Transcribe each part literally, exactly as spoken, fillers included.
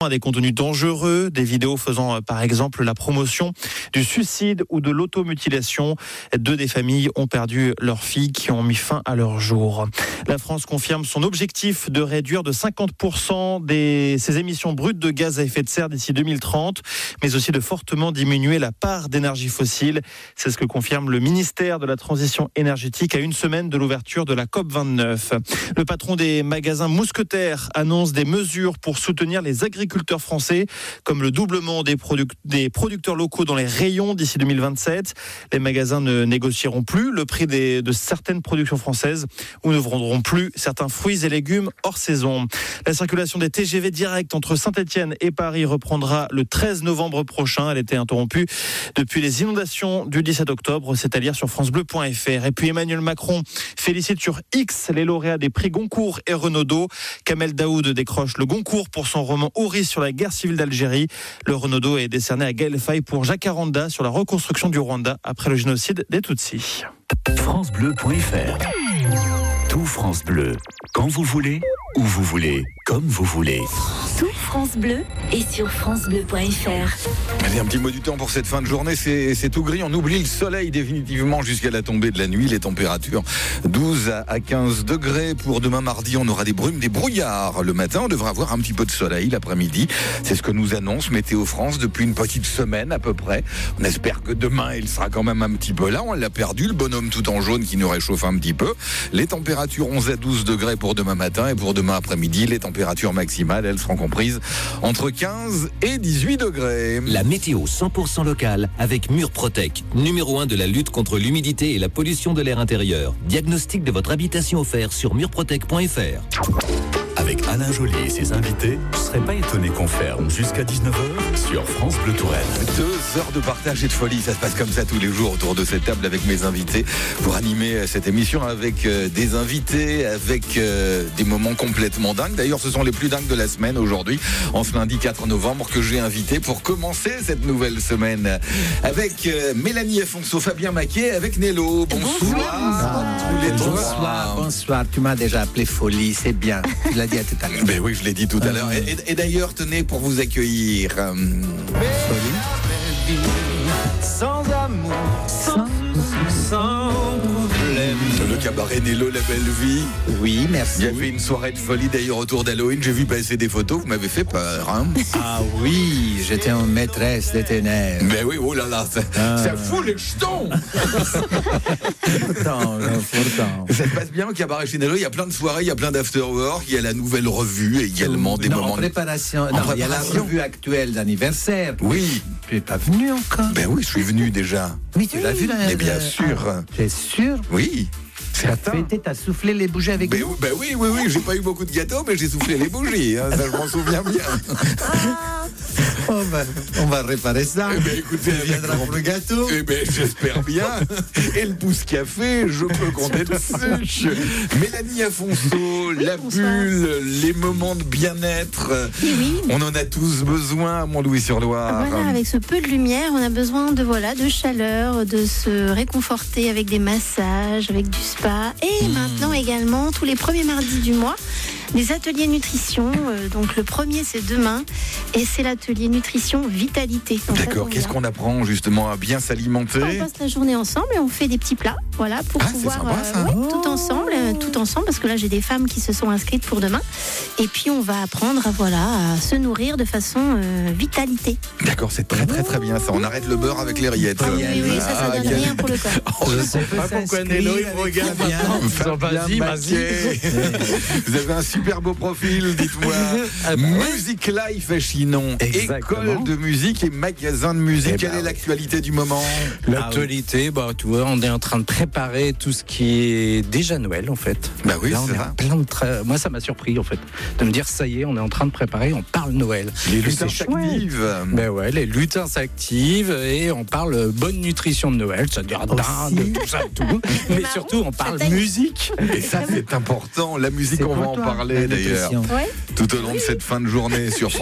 à des contenus dangereux, des vidéos faisant par exemple la promotion du suicide ou de l'automutilation. Deux des familles ont perdu leurs filles qui ont mis fin à leur jour. La France confirme son objectif de réduire de cinquante pour cent des, ses émissions brutes de gaz à effet de serre d'ici deux mille trente, mais aussi de fortement diminuer la part d'énergie fossile. C'est ce que confirme le ministère de la Transition énergétique à une semaine de l'ouverture de la C O P vingt-neuf. Le patron des magasins Mousquetaires annonce des mesures pour soutenir les agriculteurs français, comme le doublement des, produc- des producteurs locaux dans les rayons d'ici deux mille vingt-sept. Les magasins ne négocieront plus le prix des, de certaines productions françaises ou ne vendront plus certains fruits et légumes hors saison. La circulation des T G V directs entre Saint-Étienne et Paris reprendra le treize novembre prochain. Elle était interrompue depuis les inondations du dix-sept octobre. C'est à lire sur francebleu point f r. Et puis Emmanuel Macron félicite sur X les lauréats des prix Goncourt et Renaudot. Kamel Daoud décroche le Goncourt pour son roman Houris sur la guerre civile d'Algérie. Le Renaudot est décerné à Gaël Faye pour Jacaranda sur la reconstruction du Rwanda après le génocide des Tutsis. francebleu point f r. Tout France Bleu, quand vous voulez, où vous voulez, comme vous voulez. Tout France Bleu et sur francebleu point f r. Allez, un petit mot du temps pour cette fin de journée, c'est, c'est tout gris, on oublie le soleil définitivement jusqu'à la tombée de la nuit, les températures douze à quinze degrés. Pour demain mardi, on aura des brumes, des brouillards. Le matin, on devrait avoir un petit peu de soleil l'après-midi, c'est ce que nous annonce Météo France depuis une petite semaine à peu près. On espère que demain, il sera quand même un petit peu là, on l'a perdu, le bonhomme tout en jaune qui nous réchauffe un petit peu. Les températures onze à douze degrés pour demain matin et pour demain après-midi, les températures maximales, elles seront comprises entre quinze et dix-huit degrés. La météo cent pour cent locale avec Murprotec, numéro un de la lutte contre l'humidité et la pollution de l'air intérieur. Diagnostic de votre habitation offert sur murprotec point f r. Avec Alain Joly et ses invités, je ne serais pas étonné qu'on ferme jusqu'à dix-neuf heures sur France Bleu Touraine. Deux heures de partage et de folie, ça se passe comme ça tous les jours autour de cette table avec mes invités pour animer cette émission avec euh, des invités, avec euh, des moments complètement dingues. D'ailleurs, ce sont les plus dingues de la semaine aujourd'hui, en ce lundi quatre novembre, que j'ai invité pour commencer cette nouvelle semaine avec euh, Mélanie Afonso, Fabien Maquet, avec Nello. Bonsoir. Bonsoir. Tous les deux. Bonsoir, bonsoir. Tu m'as déjà appelé folie, c'est bien. Tu l'as dit à tout à l'heure. Ben oui, je l'ai dit tout à l'heure. Et, et d'ailleurs, tenez, pour vous accueillir. Euh... Folie. Sans amour, sans, sans problème. Le cabaret Nello, la belle vie. Oui, merci. Il y avait une soirée de folie d'ailleurs autour d'Halloween. J'ai vu passer des photos, vous m'avez fait peur. Hein. Ah oui, j'étais une maîtresse des ténèbres. Mais oui, oh là là, ça, Ah. ça fout les jetons. Pourtant, pourtant. Ça se passe bien au cabaret chez Nello. Il y a plein de soirées, il y a plein d'afterwork. Il y a la nouvelle revue également, des non, moments. en préparation. En non, il y a la préparation. revue actuelle d'anniversaire. Oui. Tu n'es pas venu encore. Ben oui, je suis venu déjà. Oui, tu l'as vu là. Mais bien euh, sûr. ah, t'es sûr? Oui. T'as Certain. fêté, t'as soufflé les bougies avec Ben, nous? ben oui, oui, oui, j'ai pas eu beaucoup de gâteaux, mais j'ai soufflé les bougies, hein, ça je m'en souviens bien. On va, on va réparer ça. Eh ben écoutez, Tu viendras avec pour le gâteau. Eh ben j'espère bien. Et le pouce café, je peux compter dessus. Mélanie Afonso, la bulle, les moments de bien-être. Oui, oui. On en a tous besoin à Montlouis-sur-Loire. Voilà, avec ce peu de lumière, on a besoin de voilà, de chaleur, de se réconforter avec des massages, avec du spa. Et Mmh. maintenant également, tous les premiers mardis du mois, des ateliers nutrition. Euh, donc le premier, c'est demain. Et c'est l'atelier nutrition vitalité. Donc, ça D'accord, tombe qu'est-ce bien. qu'on apprend justement à bien s'alimenter? On passe la journée ensemble et on fait des petits plats, voilà, pour Ah, c'est pouvoir sympa, ça. ouais, tout ensemble, euh, tout ensemble, parce que là j'ai des femmes qui se sont inscrites pour demain. Et puis on va apprendre, à, voilà, à se nourrir de façon euh, vitalité. D'accord, c'est très très très bien ça. On arrête le beurre avec les rillettes. Ah oui, oui, oui, ça, ça Ah, donne quel- rien pour le corps. Oh, je On sais peut pas pourquoi s'inscrire Nello il me avec regarde Fabien. maintenant. Fabien Vas-y, Maquet. vas-y. Vous avez un super beau profil, dites-moi. Music Life à Chinon, Exactement. école de musique et magasin de musique. Eh Quelle ben, est l'actualité du moment? L'actualité, bah, tu vois, on est en train de préparer tout ce qui est déjà Noël, en fait. Bah oui, Là, on c'est est vrai. en plein de tra- Moi, ça m'a surpris, en fait, de me dire, ça y est, on est en train de préparer, on parle Noël. Les Et lutins c'est s'activent. chouette. Ben ouais, les lutins s'activent et on parle bonne nutrition de Noël, c'est-à-dire dinde, tout ça, tout. Mais marrons, surtout, on parle châtaigne. musique. Et ça, c'est important. La musique, C'est on va pour en toi, parler la d'ailleurs. nutrition. Ouais. Tout au long de cette fin de journée sur France Bleu Touraine.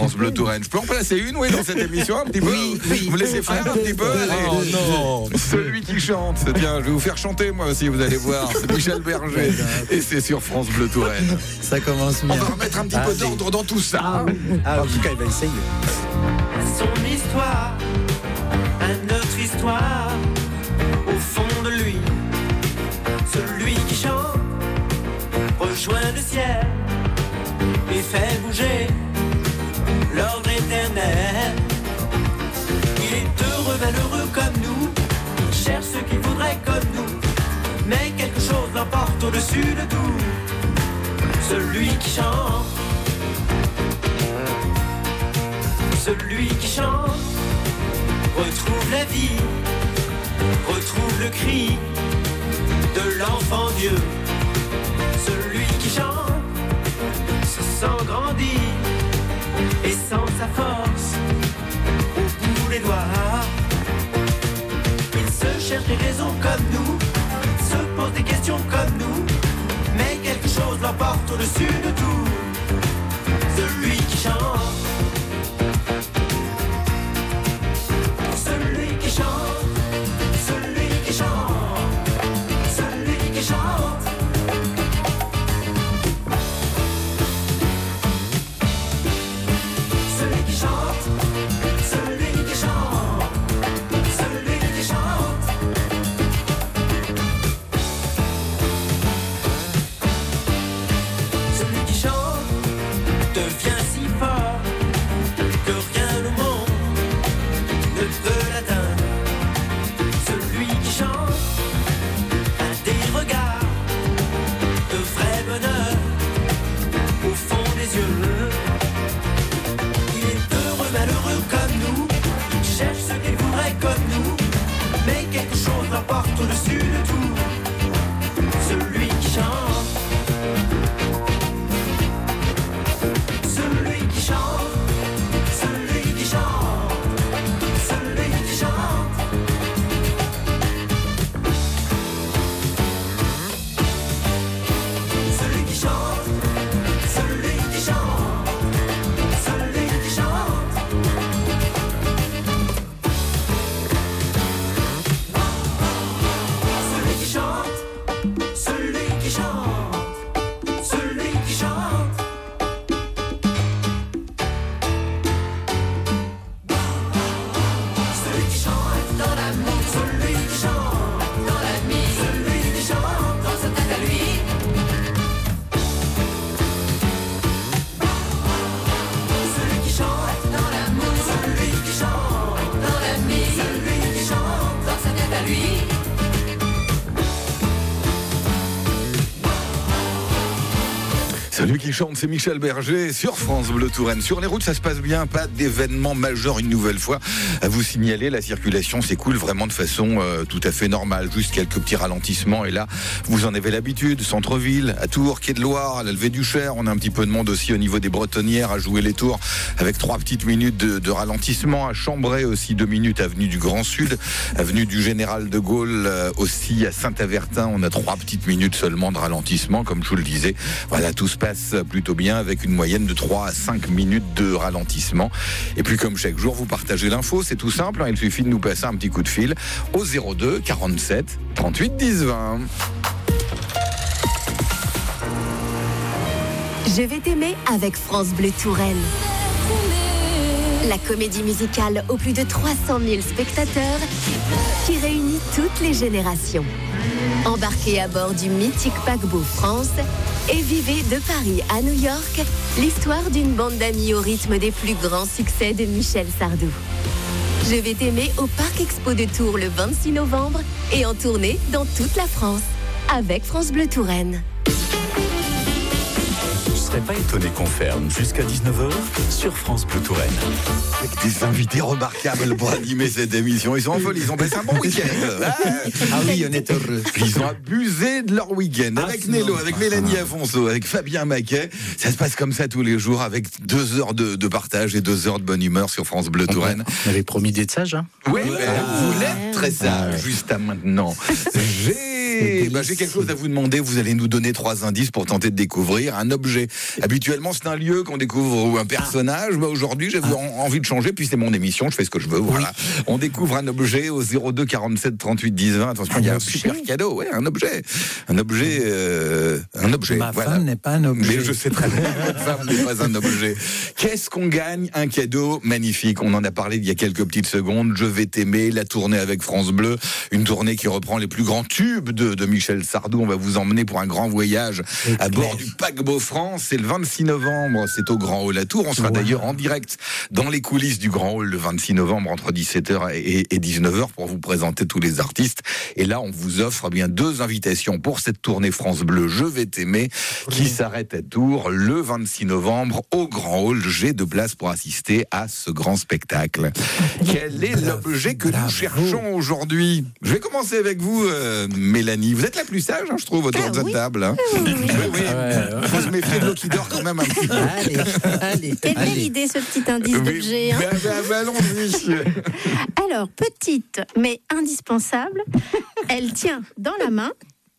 Touraine. Je peux en placer une, oui, dans cette émission un petit peu. Oui, oui. Vous me laissez faire un petit peu. Oh non. Celui qui chante, tiens, je vais vous faire chanter moi aussi, vous allez voir. C'est Michel Berger et c'est sur France Bleu Touraine. Ça commence On bien. va remettre un petit Ah, peu oui. d'ordre dans tout ça. Ah, oui. Ah, en tout cas, il va essayer. Son histoire, une autre histoire, au fond de lui, celui qui chante, rejoint le ciel et fait bouger l'ordre éternel. Il est heureux, malheureux comme nous, cherche ce qu'il voudrait comme nous, mais quelque chose l'emporte au-dessus de tout, celui qui chante. Celui qui chante retrouve la vie, retrouve le cri de l'enfant Dieu. Celui qui chante se sent grandir et sent sa force au bout des doigts. Il se cherche des raisons comme nous, se pose des questions comme nous, mais quelque chose l'emporte au-dessus de tout. Celui qui chante. Celui qui chante, celui qui chante, celui qui chante. Celui qui chante, celui qui chante, celui qui chante. Celui qui chante devient si fort que rien au monde ne peut l'atteindre. Celui qui chante a des regards de vrai bonheur au fond des yeux. Il est heureux, malheureux comme nous, cherche ce qu'il voudrait comme nous, mais quelque chose l'emporte au-dessus de tout. Celui qui chante, celui qui chante, celui qui chante, celui qui chante. Celui qui chante, celui qui chante, celui qui chante. Celui qui chante, celui qui chante, celui qui chante. Celui qui chante dans l'amour, celui qui chante dans la nuit, celui qui chante dans sa tête à lui. Celui qui chante dans l'amour, celui qui chante dans la nuit, celui qui chante dans sa tête à lui. Celui qui chante, c'est Michel Berger sur France Bleu Touraine. Sur les routes, ça se passe bien, pas d'événement majeur une nouvelle fois à vous signaler. La circulation s'écoule vraiment de façon euh, tout à fait normale, juste quelques petits ralentissements. Et là, vous en avez l'habitude, centre-ville, à Tours, Quai de Loire, à la Levée du Cher. On a un petit peu de monde aussi au niveau des Bretonnières à jouer les tours avec trois petites minutes de, de ralentissement. À Chambray aussi, deux minutes, avenue du Grand Sud, avenue du Général de Gaulle euh, aussi. À Saint-Avertin, on a trois petites minutes seulement de ralentissement, comme je vous le disais. Voilà, tout se passe plutôt bien avec une moyenne de trois à cinq minutes de ralentissement. Et puis comme chaque jour, vous partagez l'info, c'est tout simple, hein, il suffit de nous passer un petit coup de fil au zéro deux quarante-sept trente-huit dix vingt. Je vais t'aimer avec France Bleu Touraine. La comédie musicale aux plus de trois cent mille spectateurs qui réunit toutes les générations. Embarquez à bord du mythique paquebot France et vivez de Paris à New York l'histoire d'une bande d'amis au rythme des plus grands succès de Michel Sardou. Je vais t'aimer au Parc Expo de Tours le vingt-six novembre et en tournée dans toute la France avec France Bleu Touraine. Je serais pas étonné qu'on ferme jusqu'à dix-neuf heures sur France Bleu Touraine. Avec des invités remarquables pour animer cette émission. Ils sont en folie, ils ont passé un bon week-end. Ah oui, on est heureux. Ils ont abusé de leur week-end. Avec Nello, avec Mélanie Afonso, avec Fabien Maquet. Ça se passe comme ça tous les jours avec deux heures de, de partage et deux heures de bonne humeur sur France Bleu Touraine. On avait promis d'être sage, hein. Oui, mais vous l'êtes très sage. Juste à maintenant. J'ai Allez, bah, j'ai quelque chose à vous demander. Vous allez nous donner trois indices pour tenter de découvrir un objet. Habituellement, c'est un lieu qu'on découvre ou un personnage. Bah, aujourd'hui, j'ai ah. envie de changer. Puis c'est mon émission, je fais ce que je veux. Voilà. Oui. On découvre un objet au zéro deux quarante-sept trente-huit dix vingt. Attention, il y a un super cadeau. Ouais, un objet, un objet, euh, un objet. Ma voilà. femme n'est pas un objet. Mais je sais très bien que votre femme n'est pas un objet. Qu'est-ce qu'on gagne? Un cadeau magnifique. On en a parlé il y a quelques petites secondes. Je vais t'aimer. La tournée avec France Bleu, une tournée qui reprend les plus grands tubes de, de Michel Sardou. On va vous emmener pour un grand voyage et à bord du paquebot France. C'est le vingt-six novembre, c'est au Grand Hall à Tours. On sera wow. d'ailleurs en direct dans les coulisses du Grand Hall le vingt-six novembre entre dix-sept heures et, et dix-neuf heures pour vous présenter tous les artistes. Et là, on vous offre eh bien deux invitations pour cette tournée France Bleu Je vais t'aimer qui s'arrête à Tours le vingt-six novembre au Grand Hall. J'ai de place pour assister à ce grand spectacle. Quel est l'objet que nous cherchons aujourd'hui? Je vais commencer avec vous, euh, Mélanie. Vous êtes la plus sage, hein, je trouve, autour ah, de cette oui. table. Hein. Oui, oui. oui, oui. Ah ouais, ouais. Faut se méfier de l'eau qui dort quand même un petit peu. Allez, allez. Quelle belle idée, ce petit indice oui. d'objet. Hein. Mais, mais, mais allons-y. Alors, petite, mais indispensable, elle tient dans la main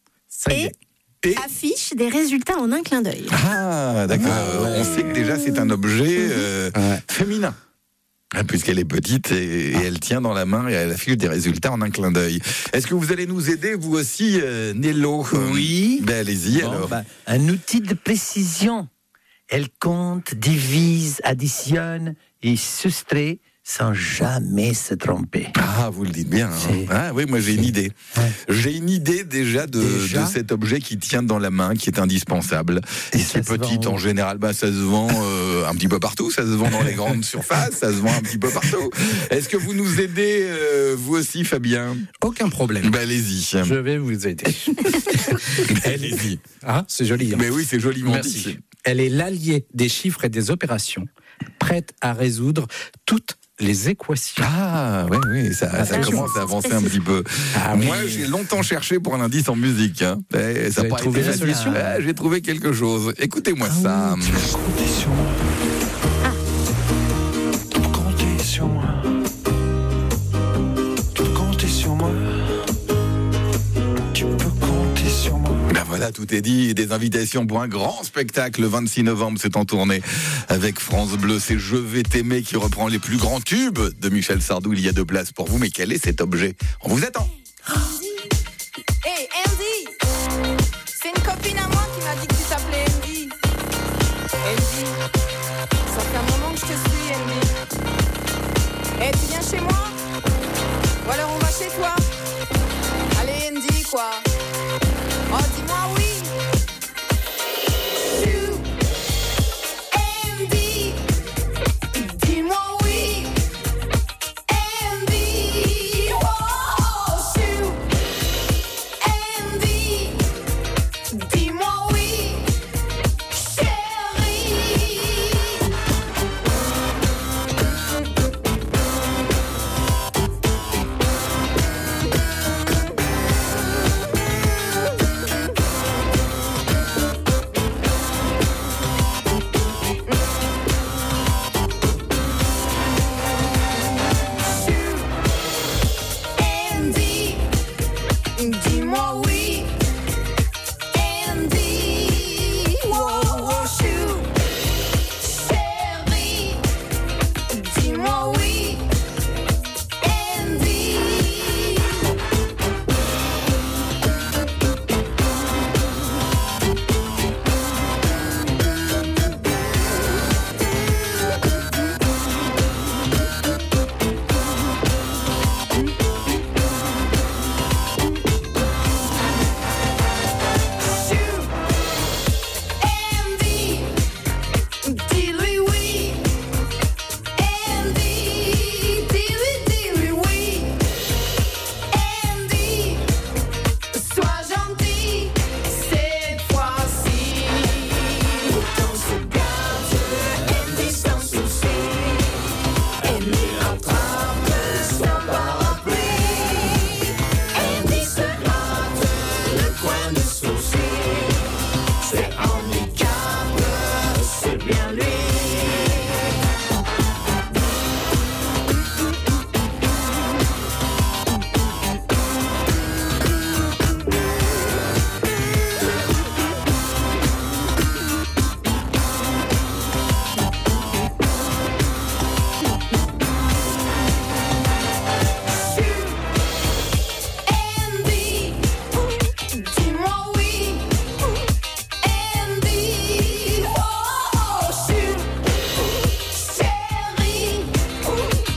et... Et affiche des résultats en un clin d'œil. Ah, d'accord. Ah, ouais. On sait que déjà c'est un objet euh, ouais. féminin. Puisqu'elle est petite et, et elle tient dans la main et elle affiche des résultats en un clin d'œil. Est-ce que vous allez nous aider, vous aussi, euh, Nello? Oui. Ben allez-y bon, alors. Bah, un outil de précision. Elle compte, divise, additionne et soustrait sans jamais se tromper. Ah, vous le dites bien. Hein. Ah oui, moi j'ai une idée. Ouais. J'ai une idée déjà de, déjà de cet objet qui tient dans la main, qui est indispensable. Et, et c'est petite en général, bah, ça se vend euh, un petit peu partout, ça se vend dans les grandes surfaces, ça se vend un petit peu partout. Est-ce que vous nous aidez, euh, vous aussi, Fabien? Aucun problème. Bah, allez-y. Je vais vous aider. Allez-y. Ah, c'est joli. Hein. Mais oui, c'est joliment Merci. dit. Elle est l'allié des chiffres et des opérations, prête à résoudre toutes les équations. Ah, oui, oui, ça, ça commence à avancer un petit peu. Ah, Moi, oui. j'ai longtemps cherché pour un indice en musique. Hein. Et ça Vous avez trouvé la solution? Ah, j'ai trouvé quelque chose. Écoutez-moi ah, ça. Oui, tu peux compter sur moi. Ah. Tu peux compter sur moi. Tu peux compter sur moi. Tu peux compter sur moi. Ben voilà, tout est dit. Des invitations pour un grand spectacle le vingt-six novembre, c'est en tournée avec France Bleu. C'est Je vais t'aimer qui reprend les plus grands tubes de Michel Sardou. Il y a deux places pour vous, mais quel est cet objet? On vous attend. Hey Andy, c'est une copine à moi qui m'a dit que tu t'appelais Andy. Andy, ça fait un moment que je te suis, Andy. Hey, tu viens chez moi? Ou alors on va chez toi? Allez Andy, quoi. Oh, dis-moi oui.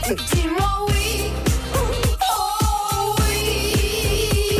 Dis-moi oui, oh oui.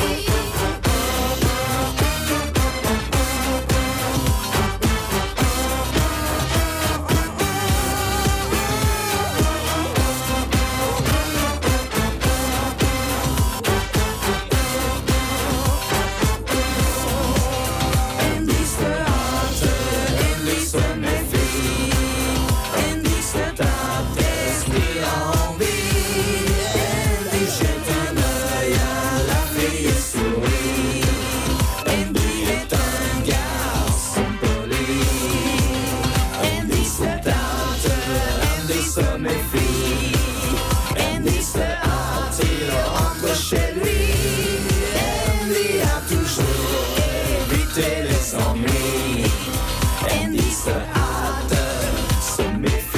En die straten, en die zijn mes filles, en die straten is die envie, en die jette un œil à la fille souris, en die est un garçon poli, en die straten, en die zijn mes filles, en die straten il rentre chez lui, en die a toujours évité les ennuis, en die se hâte, se méfie.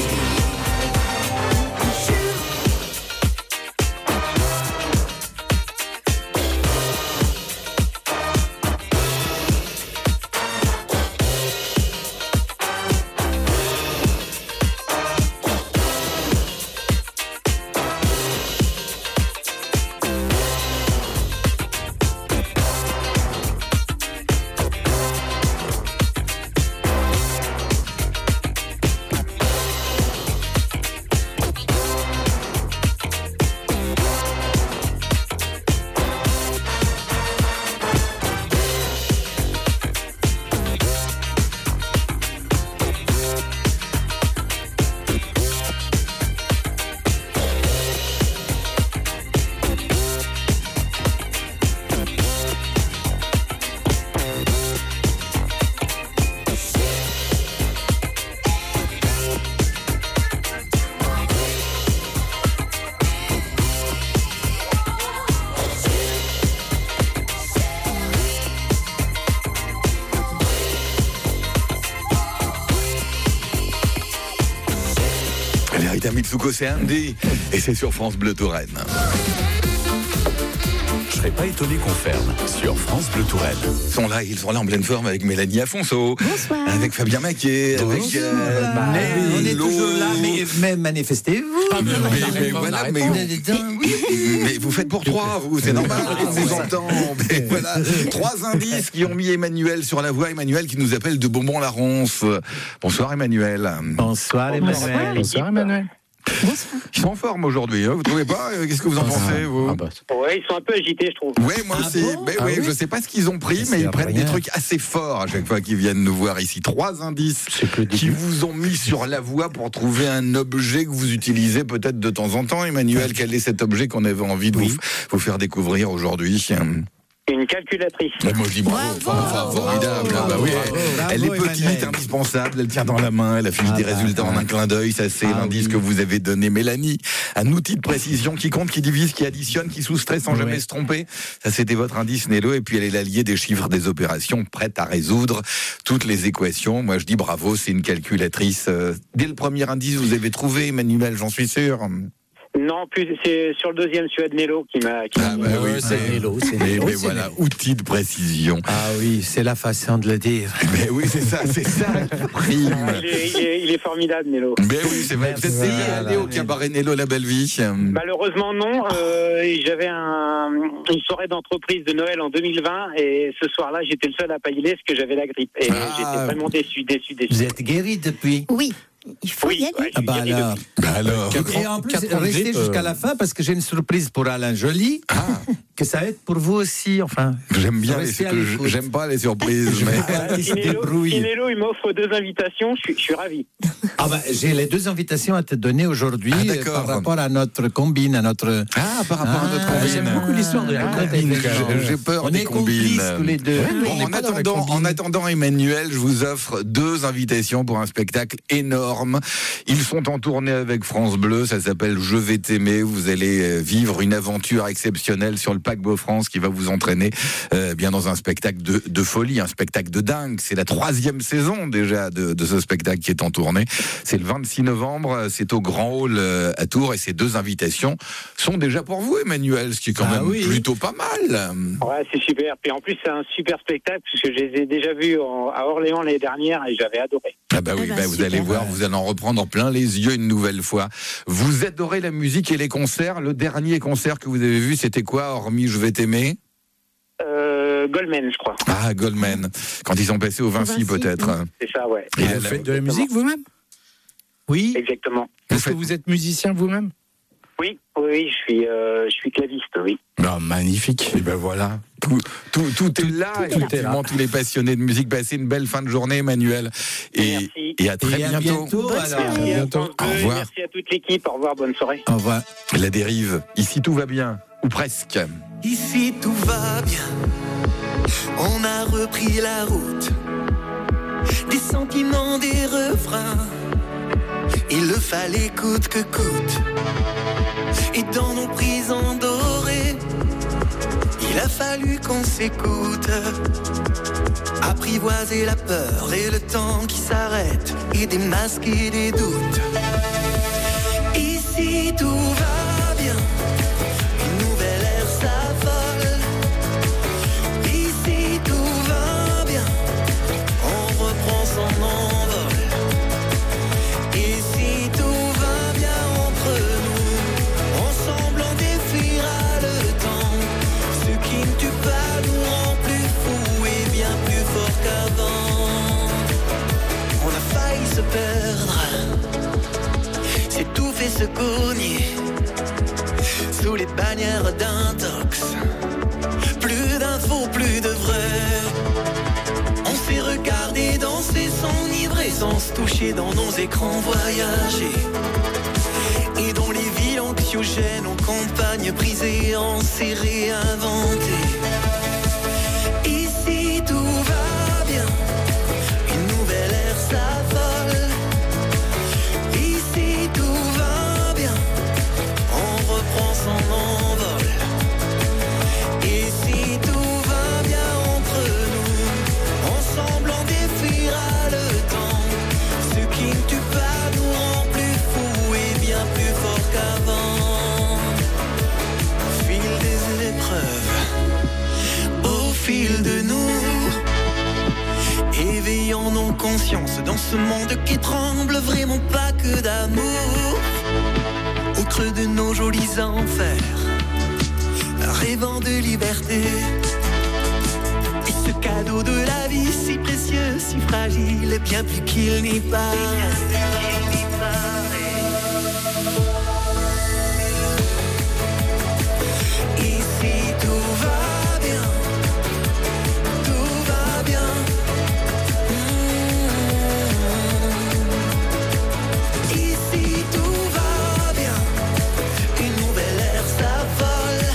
Allez, Rita Mitsuko, c'est Andy. Et c'est sur France Bleu Touraine. Je serais pas étonné qu'on ferme sur France Bleu Touraine. Ils sont là, ils sont là en pleine forme avec Mélanie Afonso. Bonsoir. Avec Fabien Maquet. Avec euh, Bah, on est Nello. toujours là, mais, mais manifestez-vous. Mais, mais voilà, mais, mais vous faites pour trois, vous, c'est normal, on vous entend. Mais voilà, trois indices qui ont mis Emmanuel sur la voie. Emmanuel qui nous appelle de Beaumont-la-Ronce. Bonsoir Emmanuel. Bonsoir Emmanuel. Bonsoir Emmanuel. Ils sont en forme aujourd'hui, hein, vous trouvez pas? Qu'est-ce que vous en pensez, vous? Ah bah, Ouais, ils sont un peu agités, je trouve. Oui, moi Ah aussi. bon mais Ah oui, oui je sais pas ce qu'ils ont pris, Ça mais ils sert à prennent des rien. trucs assez forts à chaque fois qu'ils viennent nous voir ici. Trois indices C'est que le qui début. vous ont mis sur la voie pour trouver un objet que vous utilisez peut-être de temps en temps. Emmanuel, quel est cet objet qu'on avait envie de vous, vous faire découvrir aujourd'hui? Une calculatrice. Moi, je dis bravo, Bravo. enfin, enfin, formidable. Bravo, Bah oui, bravo, elle, bravo, elle est petite, Emmanuel. indispensable, elle tient dans la main, elle affiche Ah des bah, résultats en ouais. un clin d'œil, ça c'est Ah l'indice oui. que vous avez donné, Mélanie. Un outil de précision qui compte, qui divise, qui additionne, qui soustrait sans Ouais. jamais se tromper. Ça c'était votre indice, Nello, et puis elle est l'alliée des chiffres des opérations, prête à résoudre toutes les équations. Moi je dis bravo, c'est une calculatrice. Euh, Dès le premier indice, vous avez trouvé, Emmanuel, j'en suis sûr. Non, plus c'est sur le deuxième, celui de Nello qui m'a. qui Ah m'a- bah oui, c'est Nello, c'est Mais, Nello, mais c'est voilà, Nello. outil de précision. Ah oui, c'est la façon de le dire. Mais oui, c'est ça, c'est ça qui prime. Il est, il, est, il est formidable, Nello. Mais oui, c'est vrai. Vous êtes Voilà. essayé d'aller au cabaret Nello La Belle Vie? Malheureusement, non. Euh, J'avais un, une soirée d'entreprise de Noël en deux mille vingt et ce soir-là, j'étais le seul à pas y aller parce que j'avais la grippe. Et Ah. j'étais vraiment déçu, déçu, déçu. Vous êtes guéri depuis? Oui, il faut Oui, y aller. ouais, je Ah bah suis guéri alors. depuis. Bah alors. Et en plus, quatre ans de restez grippe, jusqu'à euh, la fin parce que j'ai une surprise pour Alain Joly. Que ça va être pour vous aussi, enfin. J'aime bien les Restez à surprises. l'écoute. J'aime pas les surprises. mais... Ah, il se Si Nello, débrouille. si Nello, il m'offre deux invitations, je suis, je suis ravi. Ah bah, j'ai les deux invitations à te donner aujourd'hui Ah, euh, d'accord. par rapport à notre combine, à notre. Ah, par rapport à notre Ah, combine. J'aime beaucoup l'histoire de la Ah, combine. j'ai- J'ai peur On des est combines. complices tous les deux. Bon, On n'est en, pas dans la attendant, combine. en attendant, Emmanuel, je vous offre deux invitations pour un spectacle énorme. Ils sont en tournée avec France Bleu. Ça s'appelle Je vais t'aimer. Vous allez euh, vivre une aventure exceptionnelle sur le paquebot France qui va vous entraîner euh, bien dans un spectacle de, de folie, un spectacle de dingue. C'est la troisième saison déjà de, de ce spectacle qui est en tournée. C'est le vingt-six novembre, c'est au Grand Hall euh, à Tours et ces deux invitations sont déjà pour vous, Emmanuel, ce qui est quand ah même oui. plutôt pas mal. Ouais, c'est super. Puis en plus, c'est un super spectacle puisque je les ai déjà vus en, à Orléans l'année dernière et j'avais adoré. Ah bah oui, ah bah, bah, vous allez voir, vous allez en reprendre plein les yeux une nouvelle fois. Vous adorez la musique et les concerts. Le dernier concert que vous avez vu, c'était quoi, hormis Je vais t'aimer ? euh, Goldman, je crois. Ah, Goldman. Quand ils sont passés au Vinci, Vinci peut-être. Oui. C'est ça, ouais. Et vous faites de la musique vous-même ? Oui. Exactement. Est-ce que vous êtes musicien vous-même ? Oui, oui, je suis, euh, je suis claviste, oui. Oh, magnifique. Et ben voilà, tout, tout, tout est là. Tout effectivement, est là. Tous les passionnés de musique. Passez une belle fin de journée, Emmanuel. Et, merci. Et à très et bientôt. À bientôt, alors. Merci, à bientôt. Au revoir. Merci à toute l'équipe. Au revoir, bonne soirée. Au revoir. La dérive. Ici, tout va bien, ou presque. Ici, tout va bien. On a repris la route. Des sentiments, des refrains. Il le fallait coûte que coûte. Et dans nos prisons dorées, il a fallu qu'on s'écoute. Apprivoiser la peur et le temps qui s'arrête, et démasquer des doutes. Ici tout va bien, une nouvelle ère s'affole. Ici tout va bien, on reprend son envol. Se perdre, s'étouffer, se cogner sous les bannières d'un tox. Plus d'infos, plus de vrai. On s'est regardé danser, s'enivrer sans se toucher dans nos écrans voyager. Et dans les villes anxiogènes, aux campagnes brisées, enserrées, inventées. Ici tout va bien, une nouvelle ère s'affole. Son envol. Et si tout va bien entre nous, ensemble on défiera le temps. Ce qui ne tue pas nous rend plus fous et bien plus fort qu'avant. Au fil des épreuves, au fil de nous, éveillons nos consciences dans ce monde qui tremble vraiment pas que d'amour. Au creux de nos jolis enfers, rêvant de liberté. Et ce cadeau de la vie si précieux, si fragile, bien plus qu'il n'y paraît. Ici tout va bien, tout va bien. Mmh. Ici tout va bien. Une nouvelle ère s'affole.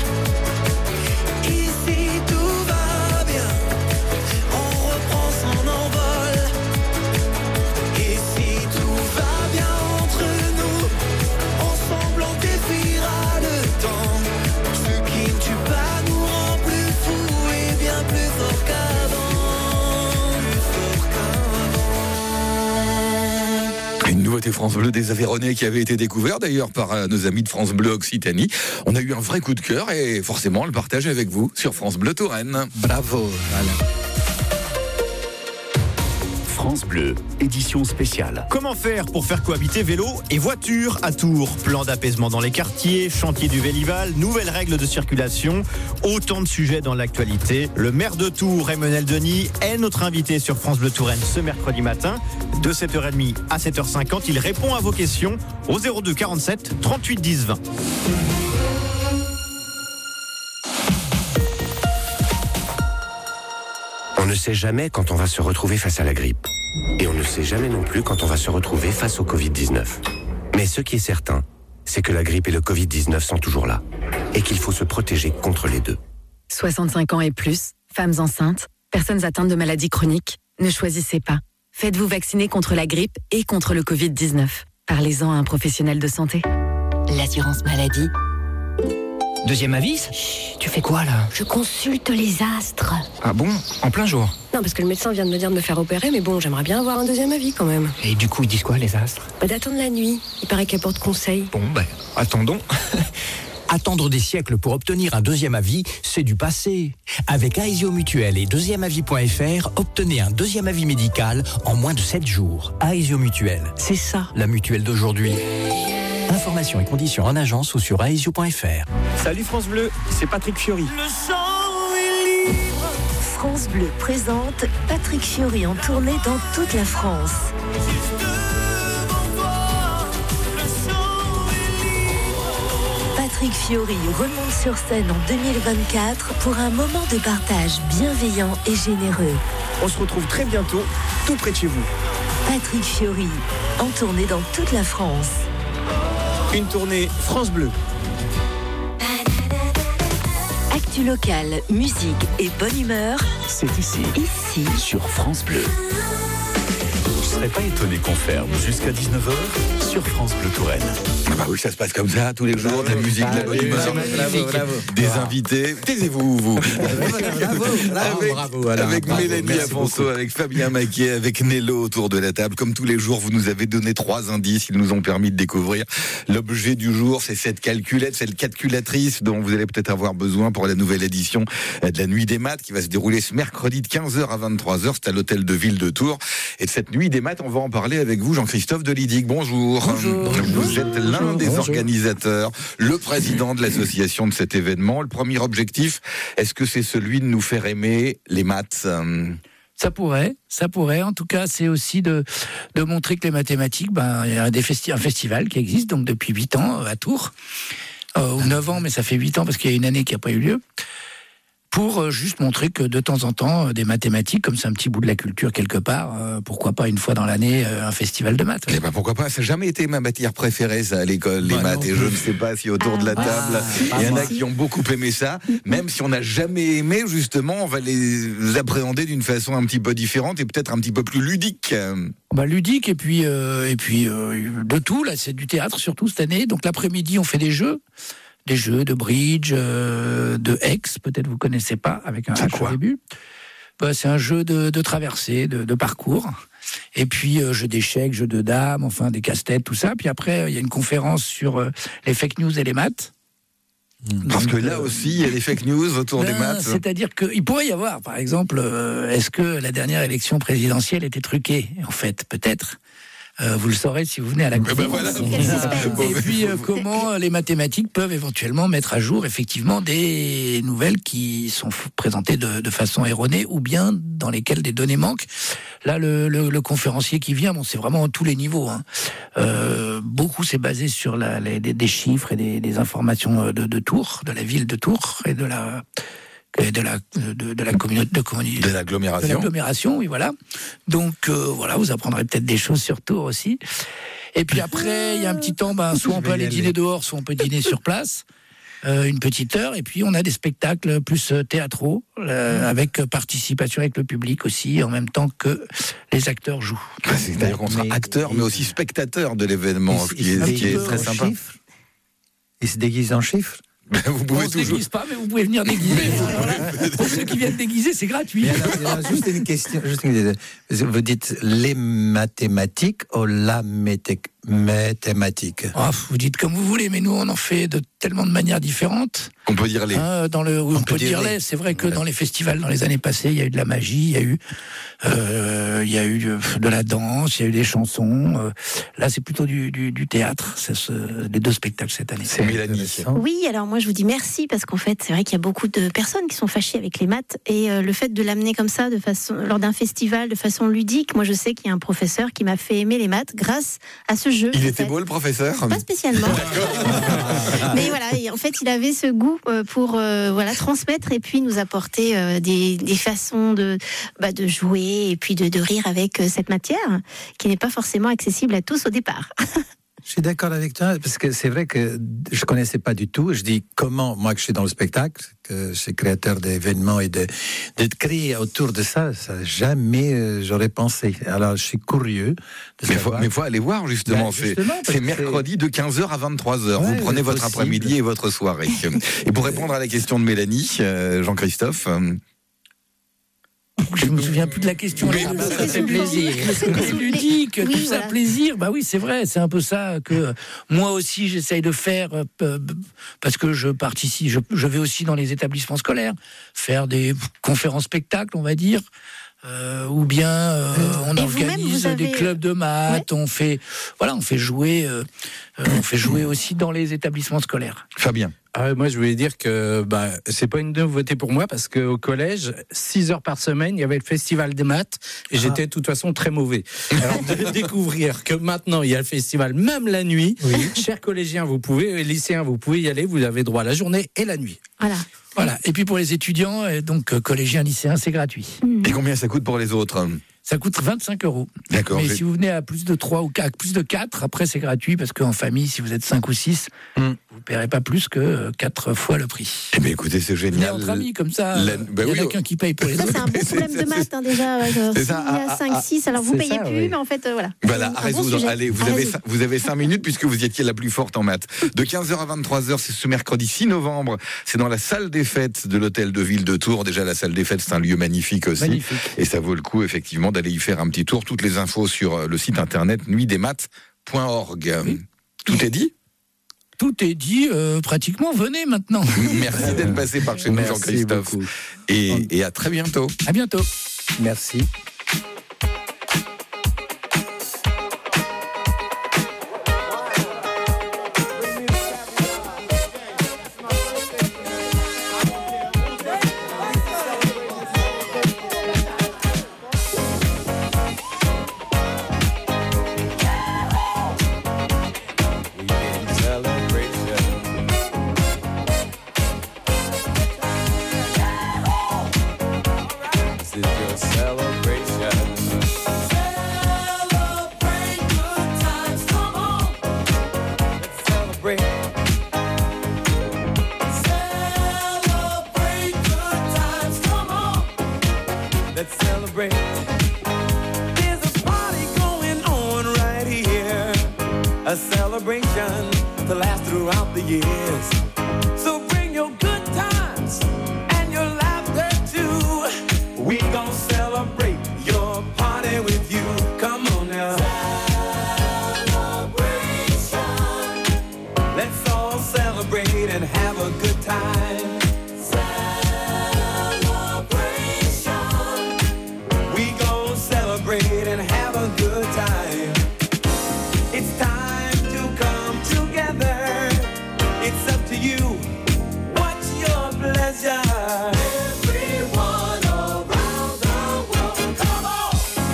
Ici tout va bien. On reprend son envol. Et si tout va bien entre nous, ensemble on défiera le temps. Ce qui ne tue pas nous rend plus fous et bien plus fort qu'avant. Plus fort qu'avant. Une nouveauté France Bleu des Aveyronais qui avait été découvert d'ailleurs par euh, nos amis de France Bleu Occitanie. On a eu un vrai coup de cœur et forcément on le partage avec vous sur France Bleu Touraine. Bravo, voilà. France Bleu, édition spéciale. Comment faire pour faire cohabiter vélo et voiture à Tours ? Plan d'apaisement dans les quartiers, chantier du Vélival, nouvelles règles de circulation, autant de sujets dans l'actualité. Le maire de Tours, Emmanuel Denis, est notre invité sur France Bleu Touraine ce mercredi matin. De sept heures trente à sept heures cinquante, il répond à vos questions au zéro deux quarante-sept trente-huit dix vingt. On ne sait jamais quand on va se retrouver face à la grippe. Et on ne sait jamais non plus quand on va se retrouver face au covid dix-neuf. Mais ce qui est certain, c'est que la grippe et le covid dix-neuf sont toujours là. Et qu'il faut se protéger contre les deux. soixante-cinq ans et plus, femmes enceintes, personnes atteintes de maladies chroniques, ne choisissez pas. Faites-vous vacciner contre la grippe et contre le covid dix-neuf. Parlez-en à un professionnel de santé. L'assurance maladie. Deuxième avis? Tu fais quoi là? Je consulte les astres. Ah bon? En plein jour? Non, parce que le médecin vient de me dire de me faire opérer, mais bon, j'aimerais bien avoir un deuxième avis quand même. Et du coup, ils disent quoi les astres? Bah, d'attendre la nuit. Il paraît qu'elle porte conseil. Bon, ben, attendons. Attendre des siècles pour obtenir un deuxième avis, c'est du passé. Avec Aesio Mutuel et deuxième avis point f r, obtenez un deuxième avis médical en moins de sept jours. Aesio Mutuel, c'est ça la mutuelle d'aujourd'hui. Informations et conditions en agence ou sur aesio point f r. Salut France Bleu, c'est Patrick Fiori. France Bleu présente Patrick Fiori en tournée dans toute la France. Patrick Fiori remonte sur scène en deux mille vingt-quatre pour un moment de partage bienveillant et généreux. On se retrouve très bientôt, tout près de chez vous. Patrick Fiori, en tournée dans toute la France. Une tournée France Bleu. Actu locale, musique et bonne humeur. C'est ici. Ici. Sur France Bleu. Vous ne serez pas étonné qu'on ferme jusqu'à dix-neuf heures sur France Bleu Touraine. Ah bah oui, ça se passe comme ça tous les jours, de la musique, de la bonne humeur, bravo, bravo. des invités. Taisez-vous, vous. Bravo, bravo, avec bravo, Alain, avec bravo, Mélanie merci Afonso, beaucoup. avec Fabien Maquet, avec Nello autour de la table. Comme tous les jours, vous nous avez donné trois indices. Ils nous ont permis de découvrir l'objet du jour. C'est cette calculette, cette calculatrice dont vous allez peut-être avoir besoin pour la nouvelle édition de la Nuit des Maths qui va se dérouler ce mercredi de quinze heures à vingt-trois heures. C'est à l'hôtel de ville de Tours. Et de cette Nuit des Maths, on va en parler avec vous, Jean-Christophe Delidic. Bonjour. Bonjour. Vous êtes l'un Bonjour. des Bonjour. organisateurs, le président de l'association de cet événement. Le premier objectif, est-ce que c'est celui de nous faire aimer les maths ? Ça pourrait, ça pourrait. En tout cas, c'est aussi de, de montrer que les mathématiques, ben, il y a des festi- un festival qui existe donc depuis huit ans à Tours, euh, ou neuf ans, mais ça fait huit ans parce qu'il y a une année qui n'a pas eu lieu. Pour euh, juste montrer que de temps en temps, euh, des mathématiques, comme c'est un petit bout de la culture quelque part, euh, pourquoi pas une fois dans l'année, euh, un festival de maths. Eh ben pourquoi pas, ça n'a jamais été ma matière préférée ça à l'école, les Bah maths, non. et je ne sais pas si autour de la table, Ah, il y en moi. a qui ont beaucoup aimé ça, même si on n'a jamais aimé, justement, on va les appréhender d'une façon un petit peu différente et peut-être un petit peu plus ludique. Bah, ludique et puis, euh, et puis euh, de tout, là c'est du théâtre surtout cette année, donc l'après-midi on fait des jeux. Des jeux de bridge, euh, de hex, peut-être vous connaissez pas, avec un H au début. Bah, c'est un jeu de, de traversée, de, de parcours. Et puis, euh, jeu d'échecs, jeu de dames, enfin, des casse-têtes, tout ça. Puis après, il y a une conférence sur euh, les fake news et les maths. Parce Donc, que là euh, aussi, il y a des fake news autour ben, des maths. C'est-à-dire qu'il pourrait y avoir, par exemple, euh, est-ce que la dernière élection présidentielle était truquée ? En fait, peut-être. Euh, vous le saurez si vous venez à la conférence. voilà. Et puis, euh, comment les mathématiques peuvent éventuellement mettre à jour, effectivement, des nouvelles qui sont f- présentées de, de façon erronée ou bien dans lesquelles des données manquent. Là, le, le, le conférencier qui vient, bon, c'est vraiment à tous les niveaux. Hein. Euh, beaucoup, c'est basé sur la, les, des, des chiffres et des, des informations de, de Tours, de la ville de Tours et de la... Et de la de, de la communauté de, communi- De l'agglomération. de l'agglomération, oui, voilà. Donc euh, voilà, vous apprendrez peut-être des choses sur Tours aussi. Et puis après, il y a un petit temps, ben, soit on peut aller dîner dehors, soit on peut dîner sur place, euh, une petite heure. Et puis on a des spectacles plus euh, théâtraux, euh, avec participation avec le public aussi, en même temps que les acteurs jouent. C'est-à-dire qu'on sera acteur, mais aussi spectateur de l'événement, ce qui est, ce qui est très sympa. Il se déguise en chiffres. Vous pouvez on ne se déguise pas, mais vous pouvez venir déguiser. Alors là, pour ceux qui viennent déguiser, c'est gratuit. Mais alors, alors, juste une question. Juste une question. Vous dites les mathématiques ou la mété- mathématique Oh, vous dites comme vous voulez, mais nous on en fait de tellement de manières différentes. On peut dire les. Hein, dans le, oui, on, On peut, peut dire dire les. les. C'est vrai que dans les festivals, dans les années passées, il y a eu de la magie, il y a eu, euh, il y a eu de, de la danse, il y a eu des chansons. Euh, là, c'est plutôt du, du, du théâtre. C'est ce, les deux spectacles cette année. C'est Mélanie. Oui, alors moi je vous dis merci parce qu'en fait c'est vrai qu'il y a beaucoup de personnes qui sont fâchées avec les maths et euh, le fait de l'amener comme ça de façon lors d'un festival de façon ludique, moi je sais qu'il y a un professeur qui m'a fait aimer les maths grâce à ce jeu. Il en était fait. beau le professeur ? Pas spécialement. Mais voilà, et en fait il avait ce goût euh, pour euh, voilà transmettre et puis nous apporter euh, des, des façons de bah, de jouer et puis de, de rire avec euh, cette matière qui n'est pas forcément accessible à tous au départ. Je suis d'accord avec toi, parce que c'est vrai que je connaissais pas du tout. Je dis comment, moi que je suis dans le spectacle, que je suis créateur d'événements et de, de créer autour de ça, ça jamais euh, j'aurais pensé. Alors je suis curieux de Mais il faut, savoir. mais faut aller voir justement, Ben, c'est, justement, parce c'est que mercredi de quinze heures à vingt-trois heures. Ouais, Vous prenez votre possible. après-midi et votre soirée. Et pour répondre à la question de Mélanie, euh, Jean-Christophe, euh, Je me souviens plus de la question. Oui, Ah bah, mais ça fait plaisir. C'est ludique, Oui, tout ça, voilà. plaisir. Bah oui, c'est vrai. C'est un peu ça que moi aussi j'essaye de faire euh, parce que je participe. Je, je vais aussi dans les établissements scolaires faire des conférences spectacles, on va dire. Euh, ou bien euh, on Et organise vous-même, vous avez- des clubs de maths, on fait voilà, on fait jouer, euh, euh, on fait jouer aussi dans les établissements scolaires. Fabien. Ah, moi, je voulais dire que bah, c'est pas une nouveauté pour moi parce qu'au collège, six heures par semaine, il y avait le festival des maths et j'étais de toute façon très mauvais. Alors, de découvrir que maintenant, il y a le festival même la nuit, chers collégiens, vous pouvez, lycéens, vous pouvez y aller, vous avez droit la journée et la nuit. Voilà. Voilà. Et puis pour les étudiants, euh, donc euh, collégiens, lycéens, c'est gratuit. Et combien ça coûte pour les autres? Ça coûte vingt-cinq euros. D'accord. Mais j'ai- si vous venez à plus de trois ou quatre, plus de quatre, après c'est gratuit parce qu'en famille, si vous êtes cinq ou six, vous ne paierez pas plus que quatre fois le prix. Eh bien, écoutez, c'est Venez génial. entre amis, comme ça, La- il bah n'y oui, en a oh. qu'un qui paye pour les Ça, autres. c'est un bon problème de maths, hein, déjà. ouais, genre, C'est s'il ça, y a ah, cinq, ah, six, alors vous c'est payez ça, plus, oui. mais en fait, euh, voilà. Voilà, Un à bon résoudre. sujet. Allez, vous À avez, résoudre. vous avez cinq minutes puisque vous étiez la plus forte en maths. De quinze heures à vingt-trois heures, c'est ce mercredi six novembre. C'est dans la salle des fêtes de l'hôtel de ville de Tours. Déjà, la salle des fêtes, c'est un lieu magnifique aussi. Magnifique. Et ça vaut le coup, effectivement, d'aller y faire un petit tour. Toutes les infos sur euh, le site internet nuit des maths point org. Tout est dit? Tout est dit, euh, pratiquement, venez maintenant. Merci d'être passé par chez nous, Merci Jean-Christophe. beaucoup. Et, et à très bientôt. À bientôt. Merci. Let's celebrate. There's a party going on right here. A celebration to last throughout the years. So bring your good times and your laughter too. We gon' celebrate your party with you. Come on now. Celebration. Let's all celebrate and have a good time. And have a good time. It's time to come together. It's up to you. What's your pleasure? Everyone around the world, come on.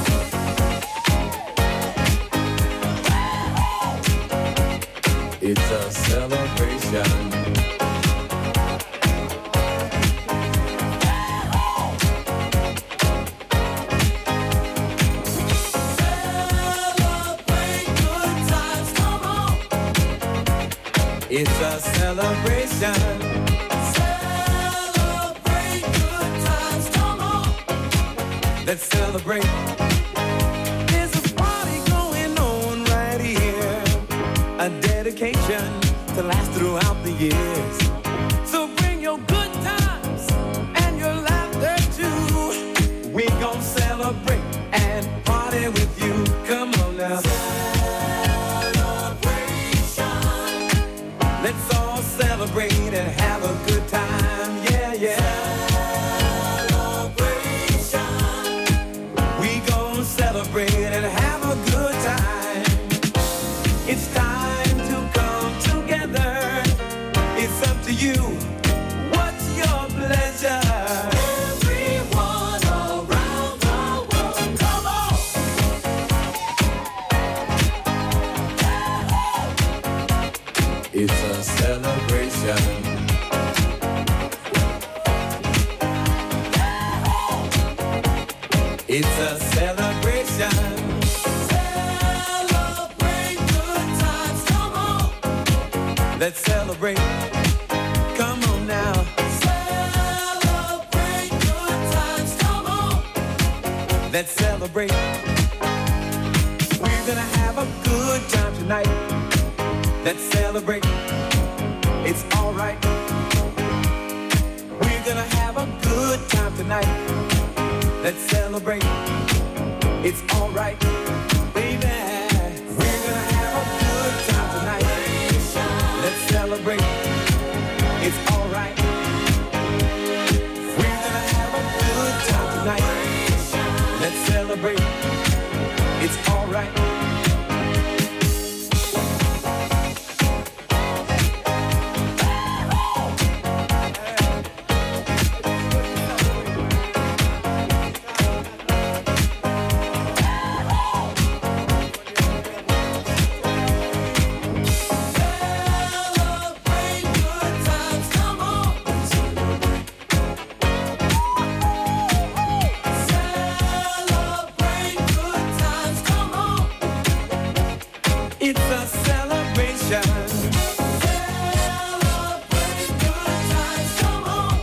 It's a celebration. It's a celebration. Celebrate good times, come on. Let's celebrate. There's a party going on right here. A dedication to last throughout the years. So bring your good times and your laughter too. We gon' celebrate and party with you. Come on now. Let's all celebrate and have a good time, yeah, yeah. Celebration. We gon' celebrate and have a good time. It's time to come together. It's up to you. What's your pleasure? Everyone around the world, come on. It's a celebration. It's a celebration. Celebrate good times. Let's celebrate. Come on now. Celebrate good times. Come on. Let's celebrate. We're gonna have a good time tonight. Let's celebrate. It's alright. We're gonna have a good time tonight. Let's celebrate. It's alright. Baby, we're gonna have a good time tonight. Let's celebrate. It's alright. We're gonna have a good time tonight. Let's celebrate. It's alright. It's a celebration. Celebrate good times. Come on.